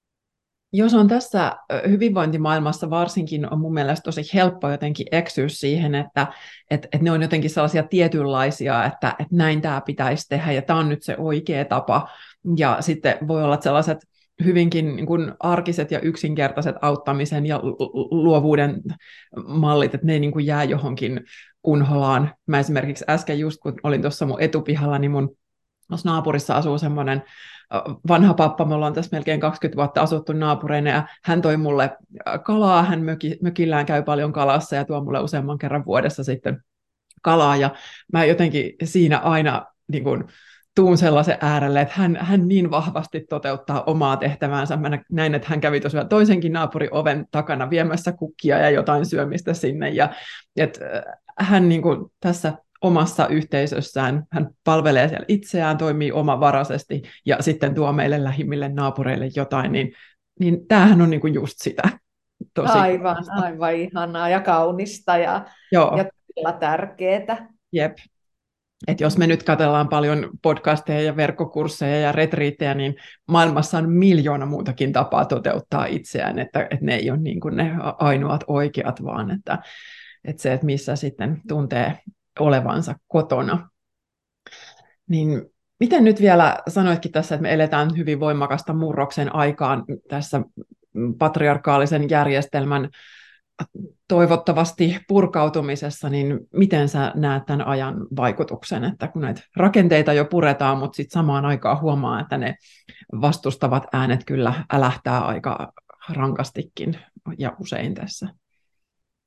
Jos on tässä hyvinvointimaailmassa varsinkin, on mun mielestä tosi helppo jotenkin eksyä siihen, että, että, että ne on jotenkin sellaisia tietynlaisia, että, että näin tämä pitäisi tehdä ja tämä on nyt se oikea tapa. Ja sitten voi olla sellaiset hyvinkin niin kuin arkiset ja yksinkertaiset auttamisen ja luovuuden mallit, että ne ei niin kuin jää johonkin unholaan. Mä esimerkiksi äsken just kun olin tuossa mun etupihalla, niin mun naapurissa asuu semmoinen vanha pappa, me ollaan tässä melkein kaksikymmentä vuotta asuttu naapureina, ja hän toi mulle kalaa, hän möki, mökillään käy paljon kalassa ja tuo mulle useamman kerran vuodessa sitten kalaa, ja mä jotenkin siinä aina niin kuin tuun sellaisen äärelle, että hän, hän niin vahvasti toteuttaa omaa tehtäväänsä. Mä näin, että hän kävi tosiaan toisenkin naapurin oven takana viemässä kukkia ja jotain syömistä sinne, ja että hän niin kuin tässä omassa yhteisössään, hän palvelee siellä itseään, toimii omavaraisesti ja sitten tuo meille lähimmille naapureille jotain, niin, niin tämähän on niin kuin just sitä. Tosi aivan, kaunista. Aivan ihanaa ja kaunista ja, Joo. ja todella tärkeää. Jep. Et jos me nyt katsellaan paljon podcasteja ja verkkokursseja ja retriittejä, niin maailmassa on miljoona muutakin tapaa toteuttaa itseään, että, että ne ei ole niin kuin ne ainoat oikeat, vaan että, että se, että missä sitten tuntee olevansa kotona. Niin miten nyt vielä sanoitkin tässä, että me eletään hyvin voimakasta murroksen aikaan tässä patriarkaalisen järjestelmän toivottavasti purkautumisessa, niin miten sä näet tämän ajan vaikutuksen, että kun näitä rakenteita jo puretaan, mutta sitten samaan aikaan huomaa, että ne vastustavat äänet kyllä älähtää aika rankastikin ja usein tässä?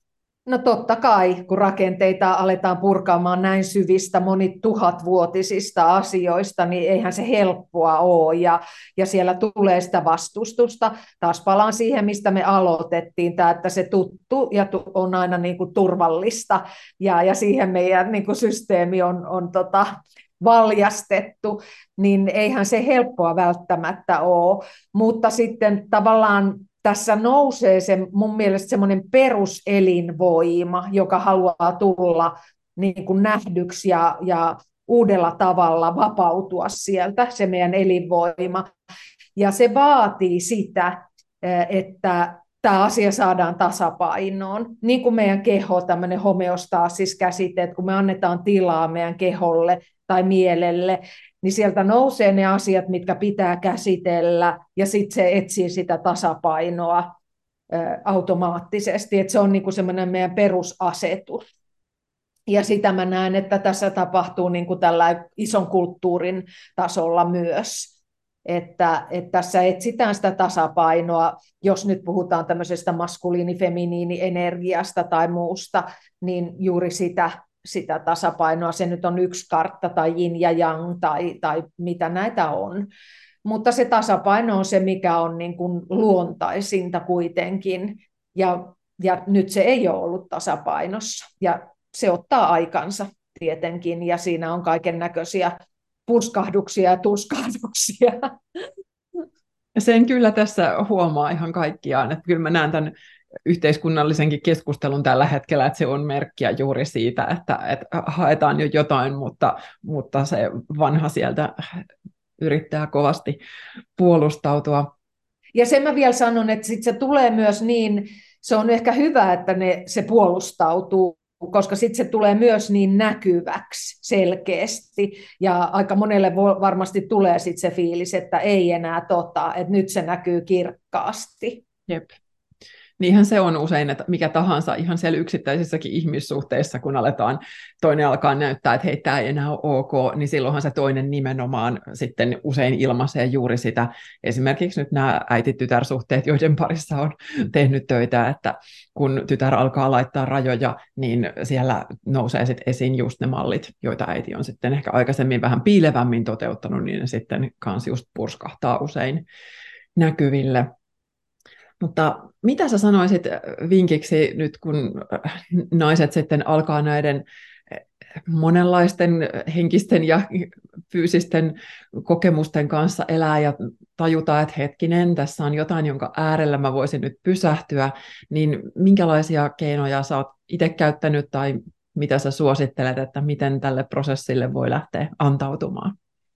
No totta kai, kun rakenteita aletaan purkaamaan näin syvistä monituhatvuotisista asioista, niin eihän se helppoa ole. Ja, ja siellä tulee sitä vastustusta. Taas palaan siihen, mistä me aloitettiin, tämä, että se tuttu ja on aina niin kuin turvallista. Ja, ja siihen meidän niin kuin systeemi on, on tota, valjastettu, niin eihän se helppoa välttämättä ole. Mutta sitten tavallaan tässä nousee se mun mielestä semmoinen peruselinvoima, joka haluaa tulla niin kuin nähdyksi ja, ja uudella tavalla vapautua sieltä, se meidän elinvoima. Ja se vaatii sitä, että tämä asia saadaan tasapainoon. Niin kuin meidän keho, tämmöinen homeostaasis-käsite, että kun me annetaan tilaa meidän keholle tai mielelle, niin sieltä nousee ne asiat, mitkä pitää käsitellä, ja sitten se etsii sitä tasapainoa ä, automaattisesti, että se on niinku semmoinen meidän perusasetus. Ja sitä mä näen, että tässä tapahtuu niinku tällä ison kulttuurin tasolla myös, että, että tässä etsitään sitä tasapainoa, jos nyt puhutaan tämmöisestä maskuliini-feminiini-energiasta tai muusta, niin juuri sitä, sitä tasapainoa, se nyt on yksi kartta tai yin ja yang tai, tai mitä näitä on. Mutta se tasapaino on se, mikä on niin kuin luontaisinta kuitenkin, ja, ja nyt se ei ole ollut tasapainossa, ja se ottaa aikansa tietenkin, ja siinä on kaiken näköisiä purskahduksia ja tuskahduksia. Sen kyllä tässä huomaa ihan kaikkiaan, että kyllä mä näen tämän yhteiskunnallisenkin keskustelun tällä hetkellä, että se on merkkiä juuri siitä, että, että haetaan jo jotain, mutta, mutta se vanha sieltä yrittää kovasti puolustautua. Ja sen mä vielä sanon, että sit se tulee myös niin, se on ehkä hyvä, että ne, se puolustautuu, koska sitten se tulee myös niin näkyväksi selkeästi, ja aika monelle varmasti tulee sitten se fiilis, että ei enää tota, että nyt se näkyy kirkkaasti. Jep. Niinhän se on usein, että mikä tahansa ihan siellä yksittäisissäkin ihmissuhteissa, kun aletaan, toinen alkaa näyttää, että hei, tämä ei enää ole ok, niin silloinhan se toinen nimenomaan sitten usein ilmaisee juuri sitä, esimerkiksi nyt nämä äiti-tytär-suhteet, joiden parissa on tehnyt töitä, että kun tytär alkaa laittaa rajoja, niin siellä nousee sitten esiin just ne mallit, joita äiti on sitten ehkä aikaisemmin vähän piilevämmin toteuttanut, niin ne sitten kanssa just purskahtaa usein näkyville. Mutta mitä sä sanoisit vinkiksi nyt, kun naiset sitten alkaa näiden monenlaisten henkisten ja fyysisten kokemusten kanssa elää ja tajuta, että hetkinen, tässä on jotain, jonka äärellä mä voisin nyt pysähtyä, niin minkälaisia keinoja sä oot itse käyttänyt tai mitä sä suosittelet, että miten tälle prosessille voi lähteä antautumaan?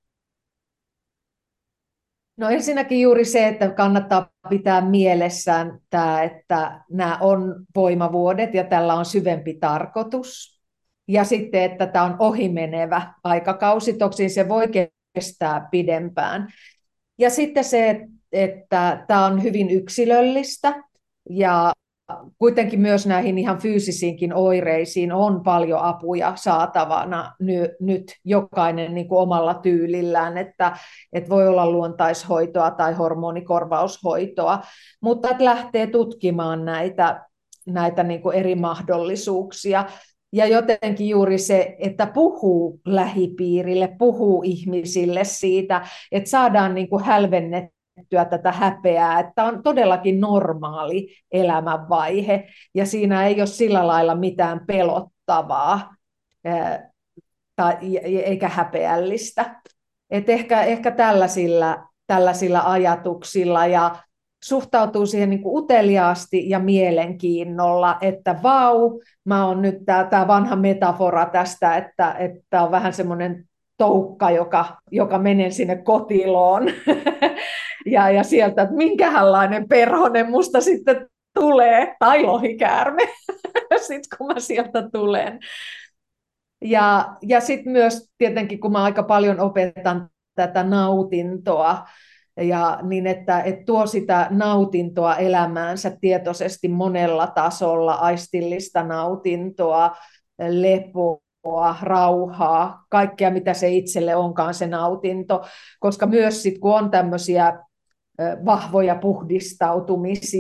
No ensinnäkin juuri se, että kannattaa pitää mielessään tämä, että nämä on voimavuodet ja tällä on syvempi tarkoitus. Ja sitten, että tämä on ohimenevä aikakausi, tosin se voi kestää pidempään. Ja sitten se, että tämä on hyvin yksilöllistä ja kuitenkin myös näihin ihan fyysisiinkin oireisiin on paljon apuja saatavana nyt jokainen niin kuin omalla tyylillään, että, että voi olla luontaishoitoa tai hormonikorvaushoitoa, mutta että lähtee tutkimaan näitä, näitä niin kuin eri mahdollisuuksia. Ja jotenkin juuri se, että puhuu lähipiirille, puhuu ihmisille siitä, että saadaan niin kuin hälvennettyä tätä häpeää, että on todellakin normaali elämänvaihe ja siinä ei ole sillä lailla mitään pelottavaa tai, eikä häpeällistä. Et ehkä, ehkä tällaisilla, tällaisilla ajatuksilla ja suhtautuu siihen niin kuin uteliaasti ja mielenkiinnolla, että vau, mä oon nyt tämä vanha metafora tästä, että, että on vähän semmoinen toukka, joka, joka menee sinne kotiloon. Ja, ja sieltä, että minkähänlainen perhonen musta sitten tulee, tai lohikäärme, sitten kun mä sieltä tulen. Ja, ja sitten myös tietenkin, kun mä aika paljon opetan tätä nautintoa, ja niin että, että tuo sitä nautintoa elämäänsä tietoisesti monella tasolla, aistillista nautintoa, lepoa, rauhaa, kaikkea mitä se itselle onkaan se nautinto, koska myös sit, kun on tämmöisiä vahvoja puhdistautumisia,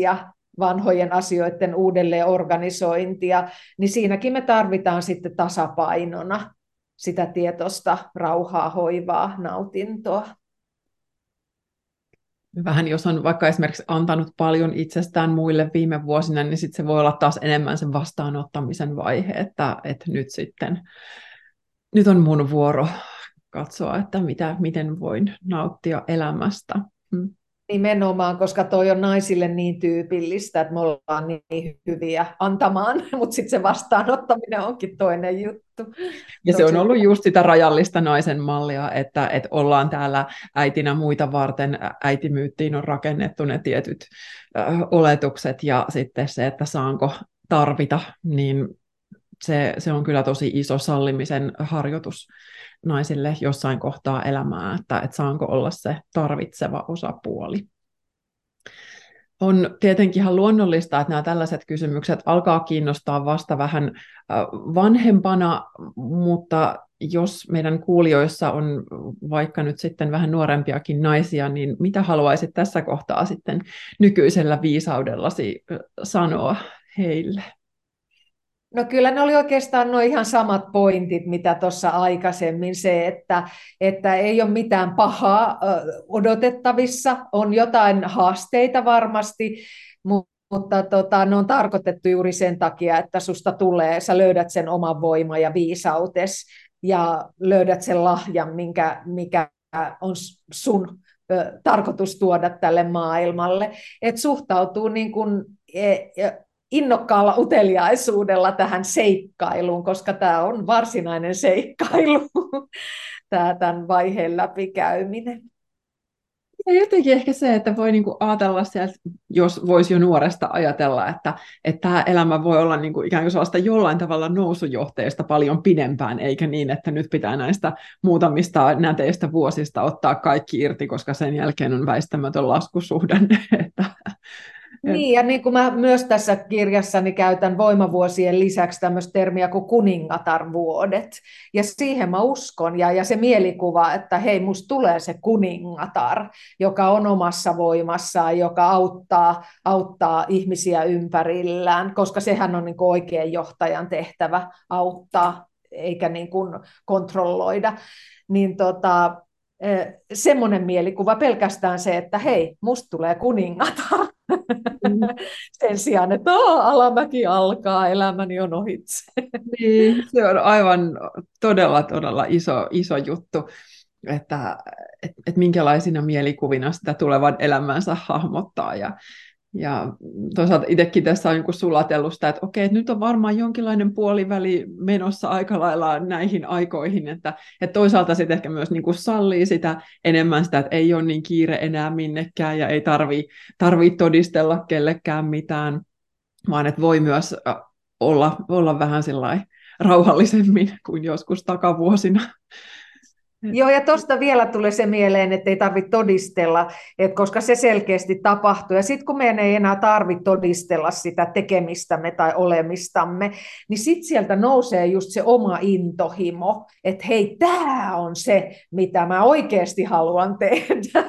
vanhojen asioiden uudelleen organisointia, niin siinäkin me tarvitaan sitten tasapainona sitä tietoista rauhaa, hoivaa, nautintoa. Vähän jos on vaikka esimerkiksi antanut paljon itsestään muille viime vuosina, niin sitten se voi olla taas enemmän sen vastaanottamisen vaihe, että, että nyt sitten, nyt on mun vuoro katsoa, että mitä, miten voin nauttia elämästä. Hmm. Nimenomaan, koska toi on naisille niin tyypillistä, että me ollaan niin hyviä antamaan, mutta sitten se vastaanottaminen onkin toinen juttu. Ja se on ollut just sitä rajallista naisen mallia, että, että ollaan täällä äitinä muita varten, äitimyyttiin on rakennettu ne tietyt ö, oletukset, ja sitten se, että saanko tarvita, niin se, se on kyllä tosi iso sallimisen harjoitus naisille jossain kohtaa elämää, että, että saanko olla se tarvitseva osapuoli. On tietenkin ihan luonnollista, että nämä tällaiset kysymykset alkaa kiinnostaa vasta vähän vanhempana, mutta jos meidän kuulijoissa on vaikka nyt sitten vähän nuorempiakin naisia, niin mitä haluaisit tässä kohtaa sitten nykyisellä viisaudellasi sanoa heille? No kyllä ne oli oikeastaan nuo ihan samat pointit, mitä tuossa aikaisemmin. Se, että, että ei ole mitään pahaa odotettavissa, on jotain haasteita varmasti, mutta tota, ne on tarkoitettu juuri sen takia, että susta tulee, sä löydät sen oman voima ja viisautes ja löydät sen lahjan, minkä, mikä on sun ö, tarkoitus tuoda tälle maailmalle. Et suhtautuu niin kuin, e, innokkaalla uteliaisuudella tähän seikkailuun, koska tämä on varsinainen seikkailu, tämä tämän vaiheen läpikäyminen. Ja jotenkin ehkä se, että voi niinku ajatella sieltä, jos voisi jo nuoresta ajatella, että, että tämä elämä voi olla niinku ikään kuin sellaista jollain tavalla nousujohteista paljon pidempään, eikä niin, että nyt pitää näistä muutamista näteistä vuosista ottaa kaikki irti, koska sen jälkeen on väistämätön laskusuhdanne. Että Niin, ja niin kuin mä myös tässä kirjassani käytän voimavuosien lisäksi tämmöistä termiä kuin kuningatarvuodet. Ja siihen mä uskon, ja, ja se mielikuva, että hei, musta tulee se kuningatar, joka on omassa voimassaan, joka auttaa, auttaa ihmisiä ympärillään, koska sehän on niin kuin oikein johtajan tehtävä auttaa, eikä niin kuin kontrolloida. Niin tota, semmoinen mielikuva, pelkästään se, että hei, musta tulee kuningatar. Sen sijaan, että alamäki alkaa, elämäni on ohitse. Niin, se on aivan todella, todella iso, iso juttu, että et, et minkälaisina mielikuvina sitä tulevan elämänsä hahmottaa. Ja, ja toisaalta itsekin tässä on niin sulatellut sitä, että okei, että nyt on varmaan jonkinlainen puoliväli menossa aika lailla näihin aikoihin, että, että toisaalta sitten ehkä myös niin kuin sallii sitä enemmän sitä, että ei ole niin kiire enää minnekään ja ei tarvitse tarvii todistella kellekään mitään, vaan että voi myös olla, olla vähän sellainen rauhallisemmin kuin joskus takavuosina. Joo, ja tuosta vielä tulee se mieleen, että ei tarvitse todistella, että koska se selkeästi tapahtuu. Ja sitten kun meidän ei enää tarvitse todistella sitä tekemistämme tai olemistamme, niin sitten sieltä nousee just se oma intohimo, että hei, tämä on se, mitä mä oikeasti haluan tehdä.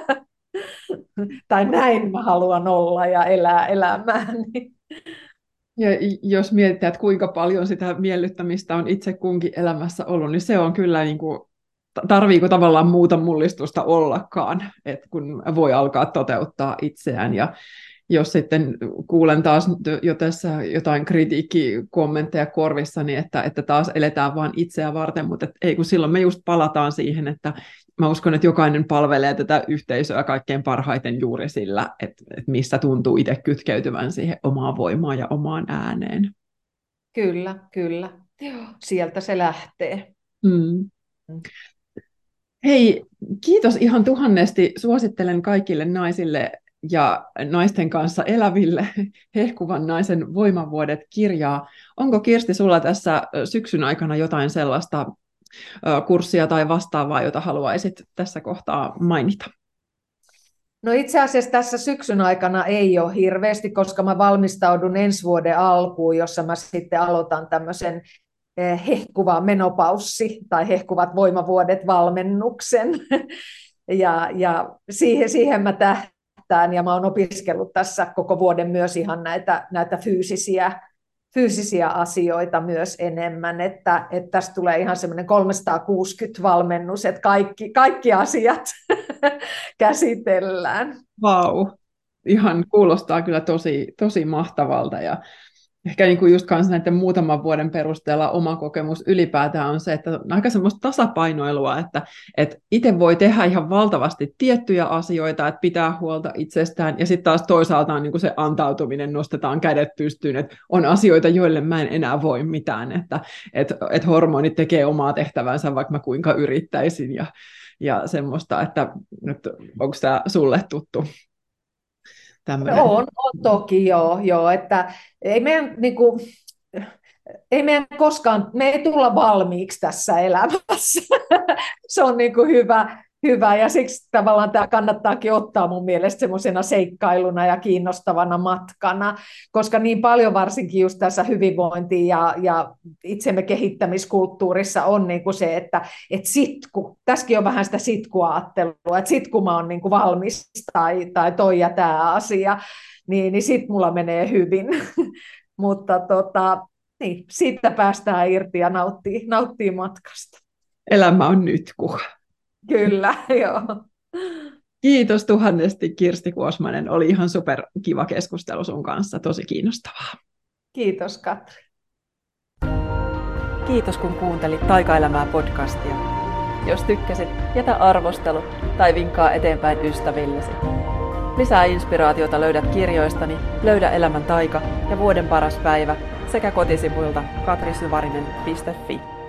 Tai näin mä haluan olla ja elää elämääni. Ja jos mietitään, että kuinka paljon sitä miellyttämistä on itse kunkin elämässä ollut, niin se on kyllä niin kuin tarviiko tavallaan muuta mullistusta ollakaan, että kun voi alkaa toteuttaa itseään. Ja jos sitten kuulen taas jo tässä jotain kritiikkikommentteja korvissani, että, että taas eletään vain itseä varten, mutta ei kun silloin me just palataan siihen, että mä uskon, että jokainen palvelee tätä yhteisöä kaikkein parhaiten juuri sillä, että, että missä tuntuu itse kytkeytyvän siihen omaan voimaan ja omaan ääneen. Kyllä, kyllä. Joo, sieltä se lähtee. Mm. Hei, kiitos ihan tuhannesti. Suosittelen kaikille naisille ja naisten kanssa eläville Hehkuvan naisen voimavuodet-kirjaa. Onko Kirsti sulla tässä syksyn aikana jotain sellaista kurssia tai vastaavaa, jota haluaisit tässä kohtaa mainita? No itse asiassa tässä syksyn aikana ei ole hirveästi, koska mä valmistaudun ensi vuoden alkuun, jossa mä sitten aloitan tämmöisen hehkuva menopaussi tai hehkuvat voimavuodet valmennuksen. Ja, ja siihen, siihen mä tähtään, itsestään, ja mä oon opiskellut tässä koko vuoden myös ihan näitä, näitä fyysisiä, fyysisiä asioita myös enemmän, että, että tästä tulee ihan semmoinen kolmesataakuusikymmentä valmennus, että kaikki, kaikki asiat käsitellään. Vau, ihan kuulostaa kyllä tosi, tosi mahtavalta, ja ehkä niin kuin just kanssa näiden muutaman vuoden perusteella oma kokemus ylipäätään on se, että on aika semmoista tasapainoilua, että, että itse voi tehdä ihan valtavasti tiettyjä asioita, että pitää huolta itsestään, ja sitten taas toisaalta on niin kuin se antautuminen, nostetaan kädet pystyyn, että on asioita, joille mä en enää voi mitään, että, että, että hormonit tekee omaa tehtävänsä, vaikka mä kuinka yrittäisin, ja, ja semmoista, että nyt, onko tämä sulle tuttu? Tämmöinen. On, on toki joo, joo, että ei meidän, niin kuin, ei meidän koskaan, me ei tulla valmiiksi tässä elämässä. Se on niin kuin hyvä, hyvä, ja siksi tavallaan tämä kannattaakin ottaa mun mielestä semmoisena seikkailuna ja kiinnostavana matkana, koska niin paljon varsinkin just tässä hyvinvointi- ja, ja itsemme kehittämiskulttuurissa on niin kuin se, että et sitku, tässäkin on vähän sitä sitkuajattelua, että sit kun mä oon niin kuin valmis tai, tai toi ja tämä asia, niin, niin sit mulla menee hyvin, mutta tota, niin, siitä päästään irti ja nauttii, nauttii matkasta. Elämä on nyt, kuha. Kyllä, joo. Kiitos tuhannesti Kirsti Kuosmanen. Oli ihan super kiva keskustelu sun kanssa. Tosi kiinnostavaa. Kiitos Katri. Kiitos kun kuuntelit Taikaelämää podcastia. Jos tykkäsit, jätä arvostelu tai vinkkaa eteenpäin ystävillesi. Lisää inspiraatiota löydät kirjoistani Löydä elämän taika ja Vuoden paras päivä sekä kotisivuilta katrisyvarinen piste fi.